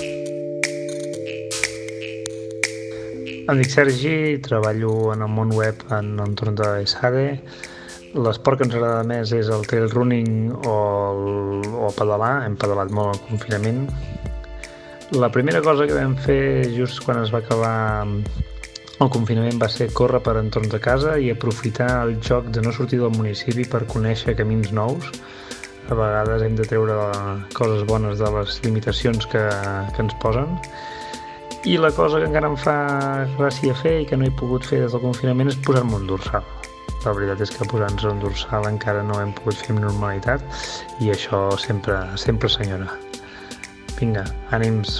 Em dic Sergi, treballo en el món web en l'entorn de l'E S A D E. L'esport que ens agrada més és el trail running o, el, o pedalar. Hem pedalat molt al confinament. La primera cosa que vam fer just quan es va acabar el confinament va ser córrer per entorns de casa i aprofitar el joc de no sortir del municipi per conèixer camins nous. A vegades hem de treure coses bones de les limitacions que, que ens posen. I la cosa que encara em fa gràcia fer i que no he pogut fer des del confinament és posar-me un dorsal. La veritat és que posar-nos un dorsal encara no hem pogut fer amb normalitat i això sempre, sempre senyora. Vinga, ànims.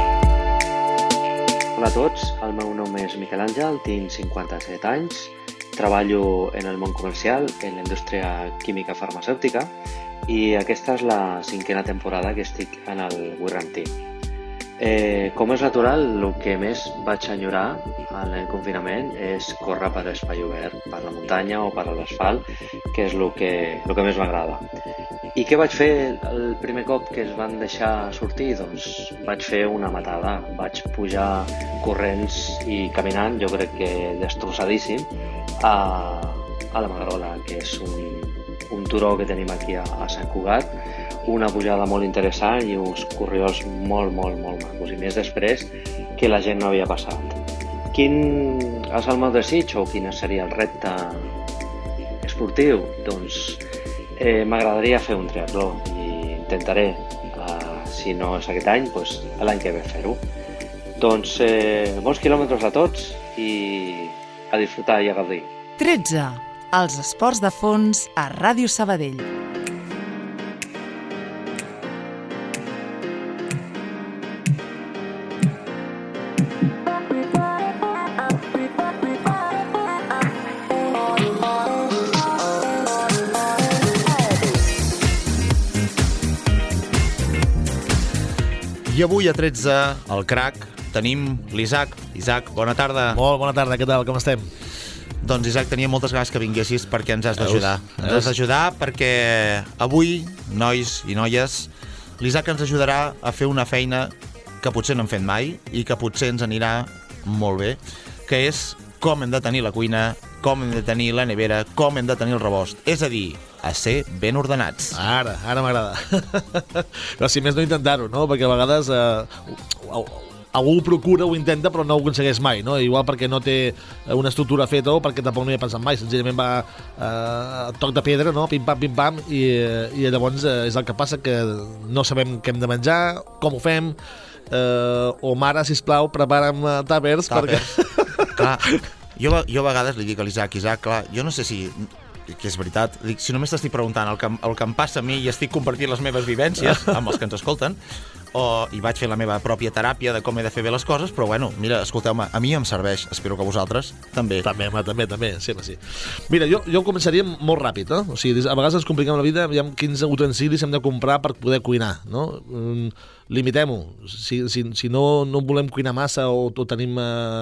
Hola a tots, el meu nom és Miquel Àngel, tinc cinquanta-set anys, treballo en el món comercial, en la indústria química farmacèutica, i aquesta és la cinquena temporada que estic en el We Run Team. Eh, com és natural, el que més vaig enyorar en el confinament és córrer per espai obert, per la muntanya o per l'asfalt, que és el que, el que més m'agrada. I què vaig fer el primer cop que es van deixar sortir? Doncs vaig fer una matada. Vaig pujar corrents i caminant, jo crec que destrossadíssim, a, a la Magrola, que és un, un turó que tenim aquí a, a Sant Cugat, una pujada molt interessant i uns corriols molt, molt, molt macos, i més després que la gent no havia passat. Quin és el meu desig o quin seria el repte esportiu? Doncs eh, m'agradaria fer un triatló i intentaré, eh, si no és aquest any, doncs l'any que ve fer-ho. Doncs eh, bons quilòmetres a tots i a disfrutar i a gaudir. tretze. Els esports de fons a Ràdio Sabadell. I avui a tretze, al crac, tenim l'Isaac. Isaac, bona tarda. Molt bona tarda, què tal, com estem? Doncs Isaac, tenia moltes ganes que vinguessis perquè ens has d'ajudar. Ens has d'ajudar perquè avui, nois i noies, l'Isaac ens ajudarà a fer una feina que potser no hem fet mai i que potser ens anirà molt bé, que és com hem de tenir la cuina, com hem de tenir la nevera, com hem de tenir el rebost. És a dir, a ser ben ordenats. Ara, ara m'agrada. Però si més no intentar-ho, no? Perquè a vegades eh, algú ho procura, ho intenta, però no ho aconsegueix mai, no? Igual perquè no té una estructura feta o perquè tampoc no hi ha pensat mai. Senzillament va eh, toc de pedra, no? Pim-pam, pim-pam, i, i llavors eh, és el que passa, que no sabem què hem de menjar, com ho fem, eh, o mare, sisplau, prepara'm tàpers. Tàpers. Perquè... Clar, jo, jo a vegades li dic a l'Isaac, Isaac, clar, jo no sé si... que és veritat, dic, si només t'estic preguntant el que, el que em passa a mi i estic compartint les meves vivències amb els que ens escolten, o, i vaig fer la meva pròpia teràpia de com he de fer bé les coses, però bueno, mira, escolteu-me, a mi em serveix, espero que a vosaltres també. També, home, també, també, sempre sí. Mira, jo, jo començaria molt ràpid, no? O sigui, a vegades ens compliquem la vida, hi ha quins utensilis hem de comprar per poder cuinar, no? Mm, limitem-ho. Si, si, si no, no volem cuinar massa o, o tenim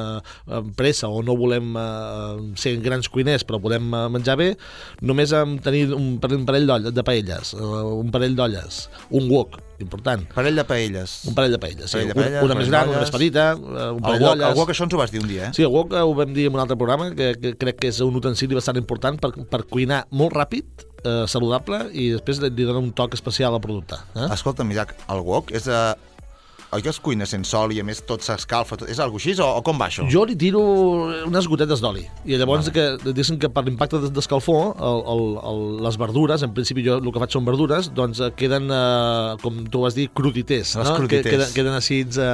eh, pressa o no volem eh, ser grans cuiners però podem eh, menjar bé, només hem tenir un, un parell de paelles, eh, un parell d'olles, un wok, important. Parell de paelles. Un parell de paelles, sí. Parell de paelles, una, una més gran, una més petita, un parell d'olles. El wok, això ens ho vas dir un dia, eh? Sí, el wok ho vam dir en un altre programa, que, que crec que és un utensili bastant important per, per cuinar molt ràpid, eh, saludable, i després li dona un toc especial al producte. Eh? Escolta'm, Isaac, el wok és... Eh... Oi que es cuina sense oli i a més tot s'escalfa? Tot... És alguna cosa així o, o com va això? Jo li tiro unes gotetes d'oli i llavors vale. que, diguéssim que per l'impacte d'escalfor el, el, el, les verdures, en principi jo el que faig són verdures, doncs queden, eh, com tu vas dir, cruditers. Les no? cruditers. Queden, queden així eh,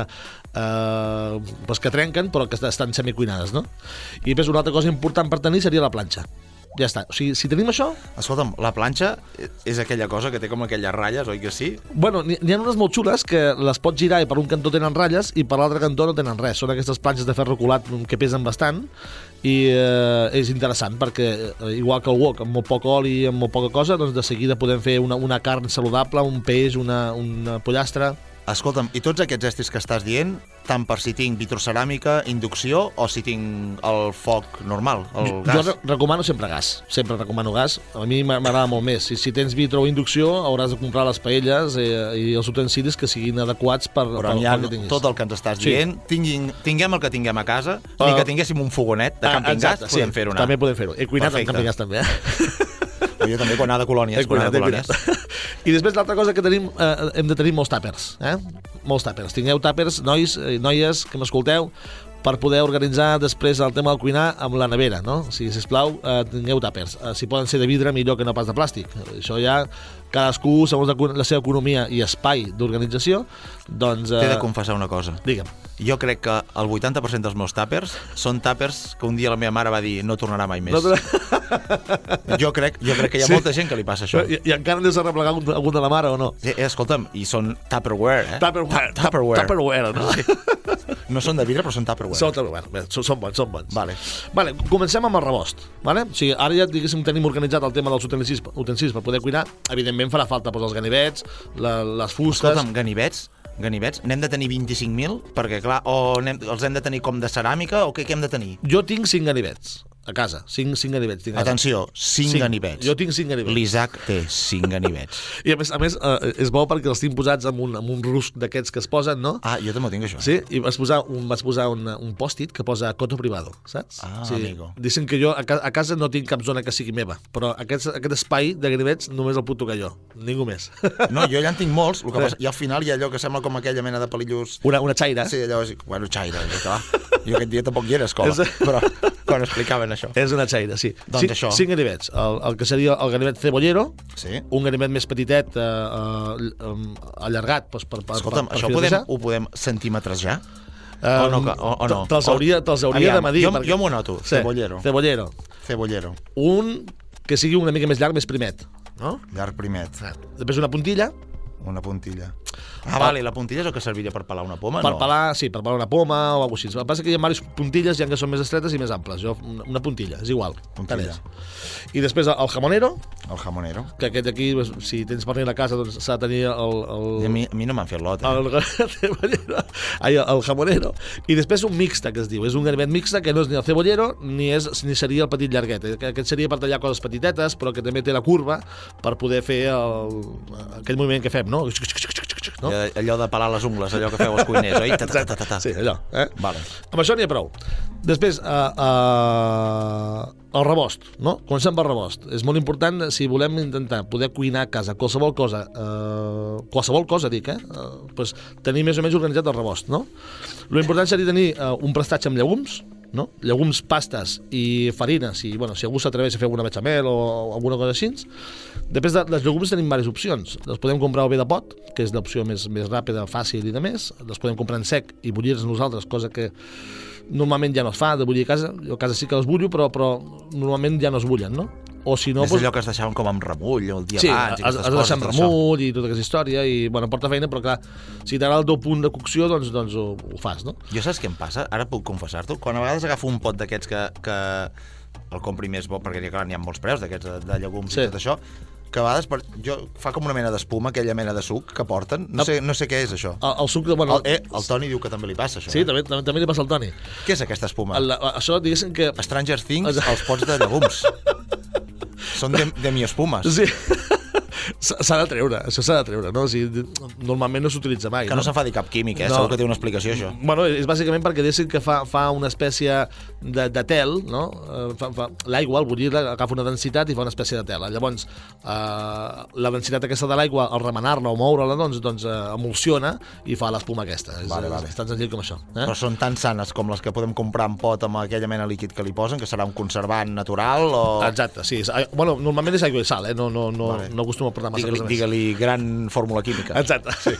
eh, pues que trenquen però que estan semicuinades, no? I després una altra cosa important per tenir seria la planxa. Ja està. O sigui, si tenim això... Escolta'm, la planxa és aquella cosa que té com aquelles ratlles, oi que sí? Bueno, n'hi ha unes molt xules que les pots girar i per un cantó tenen ratlles i per l'altre cantó no tenen res. Són aquestes planxes de ferro colat que pesen bastant i eh, és interessant perquè, eh, igual que el wok, amb molt poc oli i amb molt poca cosa, doncs de seguida podem fer una, una carn saludable, un peix, una, una pollastre... Escolta'm, i tots aquests estris que estàs dient, tant per si tinc vitroceràmica, inducció, o si tinc el foc normal, el jo, gas? Jo recomano sempre gas, sempre recomano gas. A mi m'agrada molt més. Si, si tens vitro o inducció, hauràs de comprar les paelles eh, i els utensilis que siguin adequats per, Però per, per per que tinguis. Tot el que ens estàs sí. dient, tinguin, tinguem el que tinguem a casa, uh, ni que tinguéssim un fogonet de camping-gas, sí, podem fer-ho anar. També podem fer-ho. He cuinat amb camping-gas també, eh? Jo també, quan ha de colònies. Cuinat, de colònies. I després l'altra cosa que tenim, eh, hem de tenir molts tàpers, eh? Molts tàpers. Tingueu tàpers, nois i noies que m'escolteu, per poder organitzar després el tema del cuinar amb la nevera, no? O sigui, sisplau, eh, tingueu tàpers. Eh, si poden ser de vidre, millor que no pas de plàstic. Això ja, cadascú, segons la, la seva economia i espai d'organització, doncs... Eh... T'he de confessar una cosa. Digue'm. Jo crec que el vuitanta per cent dels meus tàpers són tàpers que un dia la meva mare va dir no tornarà mai més. No, no. Jo, crec, jo crec que hi ha sí. molta gent que li passa això. I, i encara n'has de replegar algun, algun de la mare o no? Sí, eh, escolta'm, i són Tupperware, eh? Tupperware. Tupperware. Tupperware, no? Sí. No són de vidre, però són Tupperware. Són Tupperware, bé, són, són bons, són bons. Vale. Vale, comencem amb el rebost. Vale? O sigui, ara ja, diguéssim, tenim organitzat el tema dels utensils, utensils per poder cuinar. Evidentment farà falta doncs, els ganivets, la, les fustes... Escolta'm, ganivets? Ganivets? N'hem de tenir vint-i-cinc mil? Perquè, clar, o anem, els hem de tenir com de ceràmica o què, què hem de tenir? Jo tinc cinc ganivets a casa, cinc, cinc ganivets. Tinc Atenció, cinc, cinc ganivets. Jo tinc cinc ganivets. L'Isaac té cinc ganivets. I a més, a més eh, és bo perquè els tinc posats amb un, amb un rusc d'aquests que es posen, no? Ah, jo també ho tinc, això. Sí, i vas posar un, vas posar un, un pòstit que posa coto privado, saps? Ah, sí. amigo. Dicen que jo a, ca a casa no tinc cap zona que sigui meva, però aquest, aquest espai de ganivets només el puc tocar jo, ningú més. No, jo ja en tinc molts, el que passa, i al final hi ha allò que sembla com aquella mena de pelillus... Una, una xaira. Sí, allò, bueno, xaira, clar. Jo aquest dia tampoc hi era a escola, és... però quan explicaven això. És una xaira, sí. Doncs cinc, això. Cinc ganivets. El, el que seria el ganivet cebollero, sí. Un ganivet més petitet, eh, eh, allargat, doncs, per, per, Escolta'm, per, per això podem, ho podem centímetres ja? Um, o no? O, o no? Te'ls hauria, te hauria de medir. Jo, perquè... jo m'ho noto, sí. cebollero. Cebollero. Cebollero. Un que sigui una mica més llarg, més primet. No? Llarg primet. Després una puntilla. Una puntilla. Ah, vale, la puntilla és el que serviria per pelar una poma, per no? Per pelar, sí, per pelar una poma o alguna cosa així. El que passa és que hi ha diverses puntilles, hi ha que són més estretes i més amples. Jo, una puntilla, és igual. Puntilla. I després el jamonero. El jamonero. Que aquest aquí, si tens pernil a casa, doncs s'ha de tenir el... el... I a mi, a mi no m'han fet lot, eh? El, el, el jamonero. I després un mixta, que es diu. És un ganivet mixta que no és ni el cebollero ni, és, ni seria el petit llarguet. Aquest seria per tallar coses petitetes, però que també té la curva per poder fer el, aquell moviment que fem, no? No? Allò de pelar les ungles, allò que feu els cuiners, oi? Ta, ta, ta, ta, ta. Sí, allò. Eh? Vale. Amb això n'hi ha prou. Després, uh, uh, el rebost, no? Comencem pel rebost. És molt important, si volem intentar poder cuinar a casa qualsevol cosa, uh, qualsevol cosa, dic, eh? Uh, pues, tenir més o menys organitzat el rebost, no? Lo important seria tenir uh, un prestatge amb llegums, no? Llegums, pastes i farina, si, bueno, si algú s'atreveix a fer alguna bechamel o, o alguna cosa així. Després de les llegums tenim diverses opcions. Les podem comprar o bé de pot, que és l'opció més, més ràpida, fàcil i de més. Les podem comprar en sec i bullir-les nosaltres, cosa que normalment ja no es fa, de bullir a casa. Jo a casa sí que les bullo, però, però normalment ja no es bullen, no? O si no, és doncs... allò que es deixaven com amb remull el dia sí, abans. Sí, has, has de deixar amb remull i tota aquesta història i, bueno, porta feina, però clar, si t'agrada el teu punt de cocció, doncs, doncs ho, ho fas, no? Jo saps què em passa? Ara puc confessar-t'ho. Quan a vegades agafo un pot d'aquests que, que el compri més bo, perquè clar, n'hi ha molts preus d'aquests de, de llegums sí. I tot això, que a vegades per, jo, fa com una mena d'espuma, aquella mena de suc que porten. No sé, no sé què és, això. El, el suc... Bueno, el, eh, el Toni diu que també li passa, això. Sí, eh? també, també, també li passa al Toni. Què és aquesta espuma? El, això, diguéssim que... Stranger Things, els pots de llegums. Són de, de mi espumes. Sí. S'ha de treure, això s'ha de treure, no? O sigui, normalment no s'utilitza mai. Que no, no s'enfadi cap químic, eh? No. Segur que té una explicació, això. Bueno, és bàsicament perquè deixen que fa, fa una espècie de, de tel, no? Fa, fa, l'aigua, al bullir-la, agafa una densitat i fa una espècie de tela. Llavors, eh, la densitat aquesta de l'aigua, al remenar-la o moure-la, doncs, doncs eh, emulsiona i fa l'espuma aquesta. Vale, és, vale. és tan senzill com això. Eh? Però són tan sanes com les que podem comprar en pot amb aquella mena líquid que li posen, que serà un conservant natural o... Exacte, sí. És, bueno, normalment és aigua i sal, eh? No, no, no, vale. no acostumo a portar massa cosa més. Digue-li gran fórmula química. Exacte. Sí.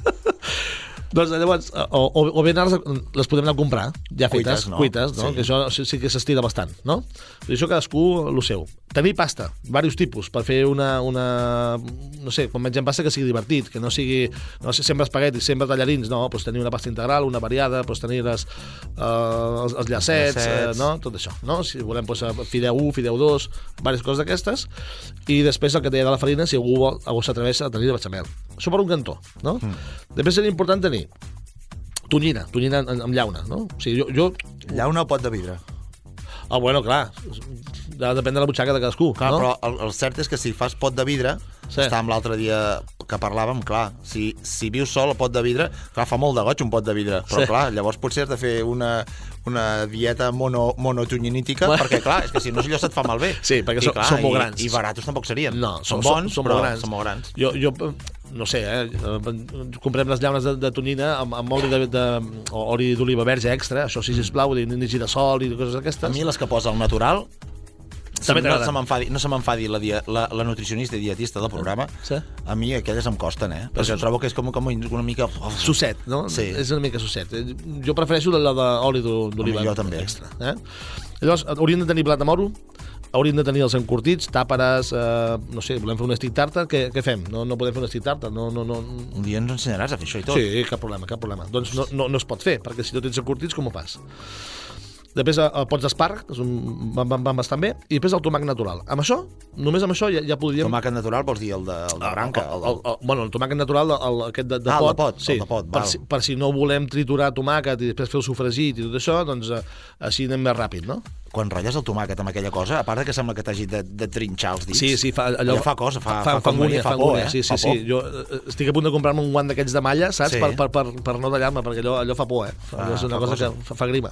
Doncs llavors, o, o, o bé les, les podem anar a comprar, ja fetes, cuites, no? Cuites, no? Sí. Que això sí, sí que s'estira bastant, no? I això cadascú el seu. Tenir pasta, diversos tipus, per fer una, una... no sé, quan mengem pasta que sigui divertit, que no sigui... no sé, sempre espaguetis, sempre tallarins, no? Pues tenir una pasta integral, una variada, pues tenir les, uh, els, els llacets, llacets. Uh, no? Tot això, no? Si volem, pues, fideu u, fideu dos, diverses coses d'aquestes, i després el que deia de la farina, si algú, vol, algú s'atreveix a tenir de bechamel. Això per un cantó, no? Mm. Després seria important tenir tonyina, tonyina amb llauna, no? O sigui, jo, jo... Llauna o pot de vidre? Ah, bueno, clar, depèn de la butxaca de cadascú, clar, no? Però el, el cert és que si fas pot de vidre, sí. Estàvem l'altre dia que parlàvem, clar, si, si vius sol el pot de vidre, clar, fa molt de goig un pot de vidre, però sí. Clar, llavors potser has de fer una, una dieta mono, monotoninítica, bueno. Perquè clar, és que si no allò se't fa malbé. Sí, perquè I, són, clar, són molt grans. I, i baratos tampoc serien. No, són, són bons, són, però molt grans. Són molt grans. Jo, jo no sé, eh, comprem les llaunes de, de tonyina amb, amb oli de, de, oli d'oliva verge extra, això sí, sisplau, ni, ni girasol i coses d'aquestes. A mi les que posa el natural també no se m'enfadi no se m'enfadi la, la, la nutricionista i dietista del programa, sí. A mi aquelles em costen, eh? Perquè jo trobo que és com, com una mica... Susset, no? Sí. És una mica susset. Jo prefereixo la d'oli d'oliva jo també. Extra. Eh? Llavors, hauríem de tenir blat de moro, hauríem de tenir els encurtits, tàperes, eh, no sé, volem fer un stick tartar, què, què fem? No, no podem fer un stick tartar, no, no, no... Un dia ens ensenyaràs a fer això i tot. Sí, cap problema, cap problema. Doncs no, no, no es pot fer, perquè si no tens encurtits, com ho fas? Després el pots d'espàrrec, que és un, van, van, van bastant bé, i després el tomàquet natural. Amb això, només amb això ja, ja podríem... Tomàquet natural vols dir el de, el de branca? El, el, el, bueno, el tomàquet natural, el, aquest de, de ah, pot. el de pot, sí, el de pot, per, val. si, per si no volem triturar tomàquet i després fer el sofregit i tot això, doncs eh, així anem més ràpid, no? Quan ratlles el tomàquet amb aquella cosa, a part que sembla que t'hagi de, de trinxar els dits... Sí, sí, fa, allò, allò fa cosa, fa, fa, fa, fa, angúnia, fa, fa por, angúnia, eh? sí, sí, fa sí. Jo eh, estic a punt de comprar-me un guant d'aquests de malla, saps? Sí. Per, per, per, per no tallar-me, perquè allò, allò fa por, eh? Fa, allò és una fa cosa, cosa que fa, fa grima.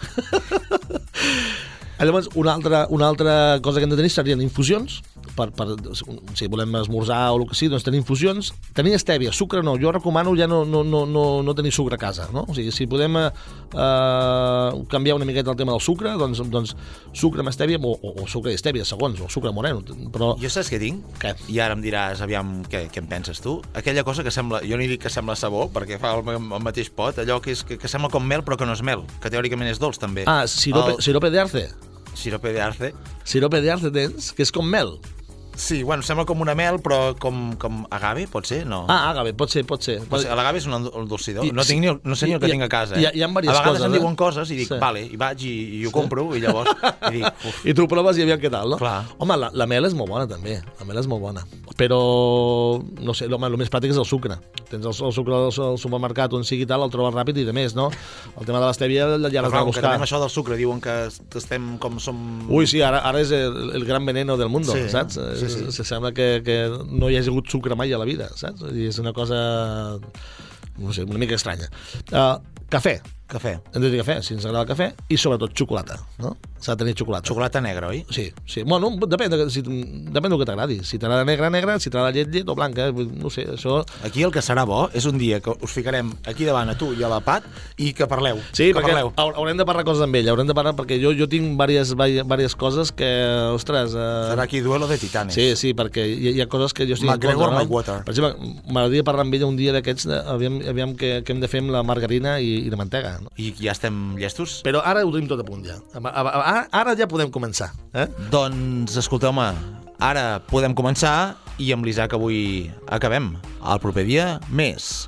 Llavors, una altra, una altra cosa que hem de tenir serien infusions, per, per, si volem esmorzar o el que sigui, doncs tenir infusions. Tenir estèvia, sucre no, jo recomano ja no, no, no, no, no tenir sucre a casa, no? O sigui, si podem eh, canviar una miqueta el tema del sucre, doncs, doncs sucre amb estèvia, o, o, o sucre i estèvia, segons, o sucre moreno, però... Jo saps què tinc? Què? I ara em diràs, aviam, què, què en penses tu? Aquella cosa que sembla, jo no dic que sembla sabó, perquè fa el, el mateix pot, allò que, és, que, que sembla com mel però que no és mel, que teòricament és dolç també. Ah, sirope, el... sirope de arce. Sirope de arce. Sirope de arce tens, que és com mel. Sí, bueno, sembla com una mel, però com, com agave, pot ser? No. Ah, agave, pot ser, pot ser. Pot ser. L'agave és un endolcidor. I, no, tinc ni, no sé ni el que hi, tinc a casa. Eh? Hi ha, hi ha diverses coses. A vegades coses, em eh? diuen coses i dic, sí. vale, i vaig i, i ho sí. compro, i llavors i dic, uf. I tu proves i aviam què tal, no? Clar. Home, la, la mel és molt bona, també. La mel és molt bona. Però, no sé, home, el més pràctic és el sucre. Tens el, el sucre al supermercat, on sigui tal, el trobes ràpid i de més, no? El tema de l'estèvia ja l'has de buscar. Que també això del sucre, diuen que estem com som... Ui, sí, ara, ara és el, el gran veneno del mundo, sí, saps? Sí, sí. Se sembla que, que no hi ha hagut sucre mai a la vida, saps? I és una cosa, no sé, una mica estranya. Uh, cafè. Cafè. Hem de dir cafè, si ens agrada el cafè, i sobretot xocolata, no? S'ha de tenir xocolata. Xocolata negra, oi? Sí, sí. Bueno, depèn, de, si, depèn del que t'agradi. Si t'agrada negra, negra, si t'agrada llet, llet o blanca, no sé, això... Aquí el que serà bo és un dia que us ficarem aquí davant a tu i a la Pat i que parleu. Sí, que perquè parleu. haurem de parlar coses amb ell, haurem de parlar perquè jo, jo tinc diverses, diverses coses que, ostres... Eh... Serà aquí duelo de titanes. Sí, sí, perquè hi, hi ha coses que jo estic McGregor, en contra. McWhorter. Per exemple, m'agradaria parlar amb ell un dia d'aquests, aviam, aviam què, què hem de fer amb la margarina i, i la mantega. No? I ja estem llestos? Però ara ho tenim tot a punt ja. Ara, ara ja podem començar. Eh? Doncs, escolteu-me, ara podem començar i amb l'Isaac avui acabem. El proper dia, més.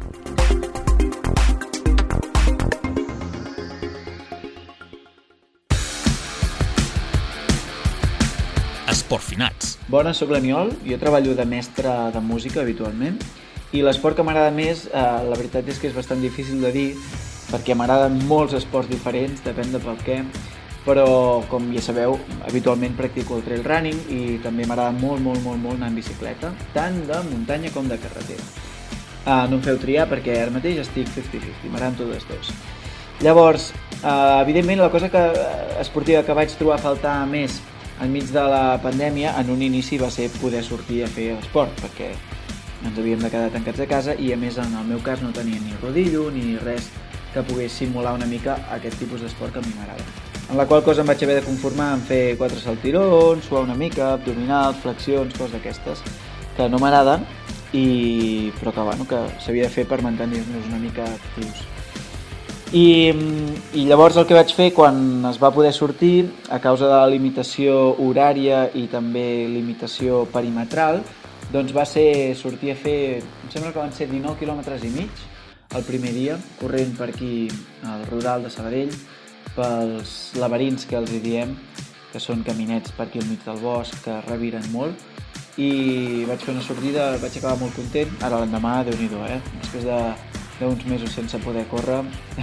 Esportfinats. Bona, soc l'Aniol, jo treballo de mestre de música habitualment i l'esport que m'agrada més, eh, la veritat és que és bastant difícil de dir perquè m'agraden molts esports diferents, depèn de pel què, però com ja sabeu, habitualment practico el trail running i també m'agrada molt, molt, molt, molt anar en bicicleta, tant de muntanya com de carretera. Uh, no em feu triar perquè ara mateix estic cinquanta cinquanta, m'agraden totes dos. Llavors, uh, evidentment, la cosa que, esportiva que vaig trobar a faltar més enmig de la pandèmia, en un inici va ser poder sortir a fer esport, perquè ens havíem de quedar tancats a casa i a més en el meu cas no tenia ni rodillo ni res que pogués simular una mica aquest tipus d'esport que a mi m'agrada. En la qual cosa em vaig haver de conformar en fer quatre saltirons, suar una mica, abdominals, flexions, coses d'aquestes que no m'agraden, i... però que, bueno, que s'havia de fer per mantenir-nos una mica actius. I, I llavors el que vaig fer quan es va poder sortir, a causa de la limitació horària i també limitació perimetral, doncs va ser sortir a fer, em sembla que van ser dinou quilòmetres i mig, el primer dia, corrent per aquí al Rural de Sabadell, pels laberints que els hi diem, que són caminets per aquí al mig del bosc, que reviren molt, i vaig fer una sortida, vaig acabar molt content. Ara l'endemà, Déu-n'hi-do, eh? Després de, d'uns mesos sense poder córrer,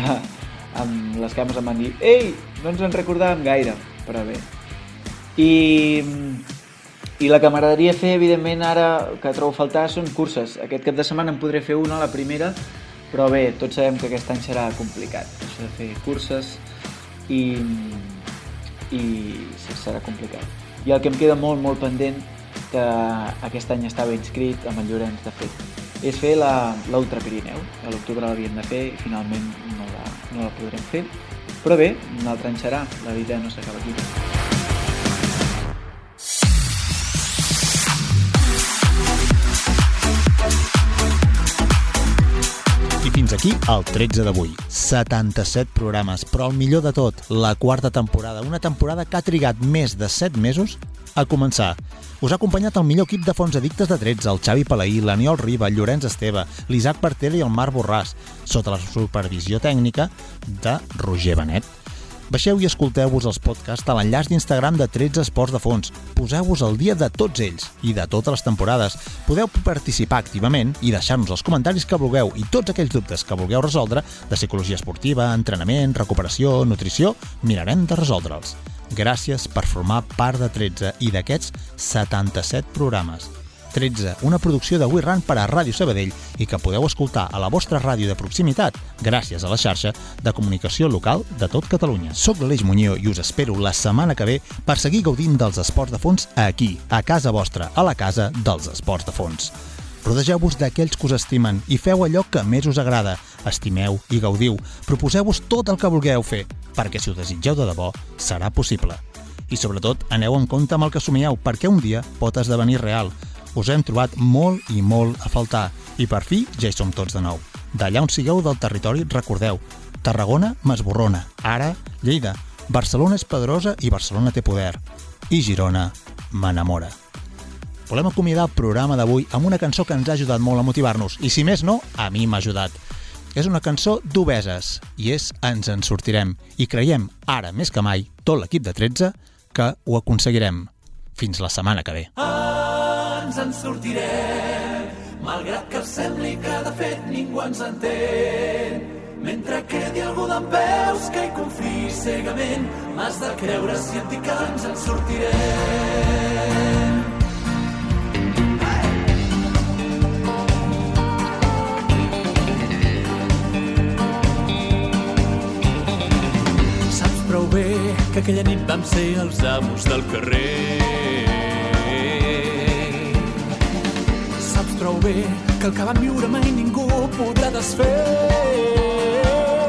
amb les cames em van dir «Ei, no ens en recordàvem gaire», però bé. I, i la que m'agradaria fer, evidentment, ara que trobo a faltar, són curses. Aquest cap de setmana en podré fer una, la primera, però bé, tots sabem que aquest any serà complicat, això de fer curses, i, i sí, serà complicat. I el que em queda molt, molt pendent, que aquest any estava inscrit amb el Llorenç, de fet, és fer la, l'Ultra Pirineu. A l'octubre l'havíem de fer i finalment no la, no la podrem fer. Però bé, un altre any serà, la vida no s'acaba aquí. I fins aquí aquí el tretze d'avui. setanta-set programes, però el millor de tot, la quarta temporada, una temporada que ha trigat més de set mesos a començar. Us ha acompanyat el millor equip de fons addictes de tretze, el Xavi Palaí, l'Aniol Riba, el Llorenç Esteve, l'Isaac Partela i el Marc Borràs, sota la supervisió tècnica de Roger Benet. Baixeu i escolteu-vos els podcasts a l'enllaç d'Instagram de tretze Esports de Fons. Poseu-vos al dia de tots ells i de totes les temporades. Podeu participar activament i deixar-nos els comentaris que vulgueu i tots aquells dubtes que vulgueu resoldre de psicologia esportiva, entrenament, recuperació, nutrició, mirarem de resoldre'ls. Gràcies per formar part de tretze i d'aquests setanta-set programes. tretze, una producció de WeRun per a Ràdio Sabadell i que podeu escoltar a la vostra ràdio de proximitat gràcies a la xarxa de comunicació local de tot Catalunya. Soc l'Aleix Muñoz i us espero la setmana que ve per seguir gaudint dels esports de fons aquí, a casa vostra, a la casa dels esports de fons. Rodegeu-vos d'aquells que us estimen i feu allò que més us agrada. Estimeu i gaudiu. Proposeu-vos tot el que vulgueu fer, perquè si ho desitgeu de debò, serà possible. I sobretot, aneu en compte amb el que somieu, perquè un dia pot esdevenir real. Us hem trobat molt i molt a faltar i per fi ja hi som tots de nou. D'allà on sigueu del territori, recordeu, Tarragona m'esborrona, ara Lleida, Barcelona és poderosa i Barcelona té poder, i Girona m'enamora. Volem acomiadar el programa d'avui amb una cançó que ens ha ajudat molt a motivar-nos i si més no, a mi m'ha ajudat. És una cançó d'Obeses i és Ens en sortirem i creiem, ara més que mai, tot l'equip de tretze, que ho aconseguirem. Fins la setmana que ve. Ens en sortirem, malgrat que sembli que de fet ningú ens entén. Mentre quedi algú dempeus que hi confiï cegament, m'has de creure si et dic que ens en sortirem. Saps prou bé que aquella nit vam ser els amos del carrer. Prou bé que el que vam viure mai ningú podrà desfer.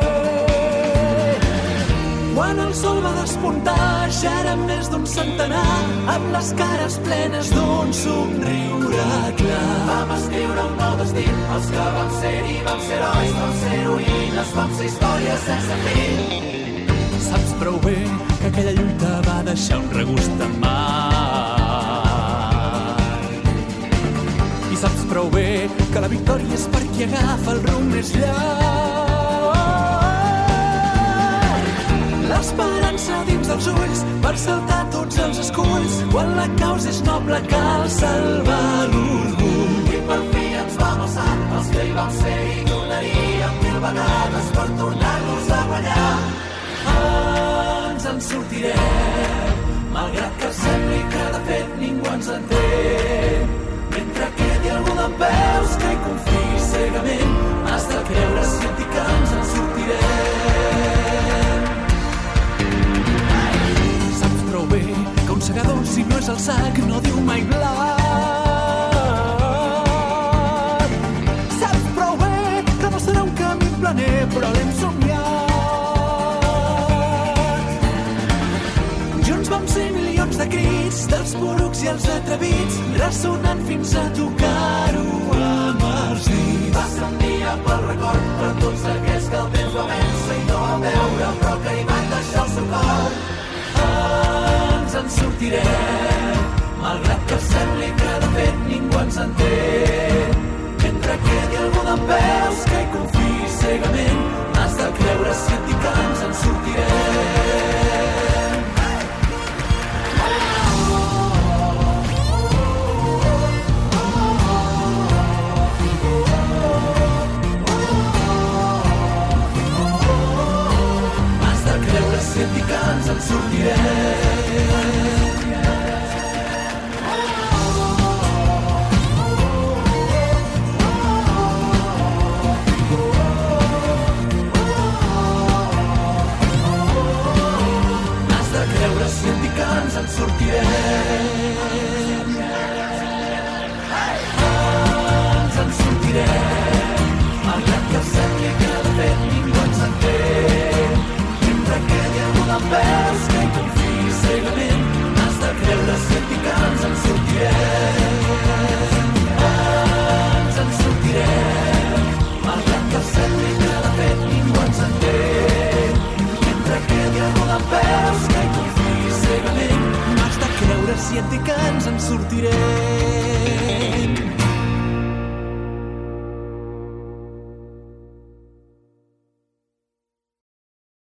Quan el sol va despuntar ja érem més d'un centenar amb les cares plenes d'un somriure clar. Vam escriure un nou destí, els que vam ser-hi vam ser herois, vam ser heroïnes, vam ser històries sense fi. Saps prou bé que aquella lluita va deixar un regust amarg. I saps prou bé que la victòria és per qui agafa el rumb més llarg. L'esperança dins dels ulls per saltar tots els esculls. Quan la causa és noble cal salvar l'orgull. I per fi ens vam alçar, els que hi vam ser i tornaríem mil vegades per tornar-los a guanyar. Ens en sortirem, malgrat que sembli que de fet ningú ens entén. Mentre quedi algú dempeus que hi confiï cegament, has de creure si et dic que ens en sortirem. Saps prou bé que un segador, si no és el sac, no diu mai blat. Saps prou bé que no serà un camí planer, però l'hem somiat. Junts vam ser milions de crits, dels porucs i els atrevits, ressonant fins a tocar-ho amb els dits. Va ser un dia pel record per tots aquells que el temps va vèncer i no van veure, però que hi van deixar el seu cor. Ens en sortirem, malgrat que sembli que de fet ningú ens entén. Mentre quedi algú dempeus que hi confiï cegament, has de creure si et dic que ens en sortirem. Si et dic que ens en sortirem. i et dic que ens en sortirem.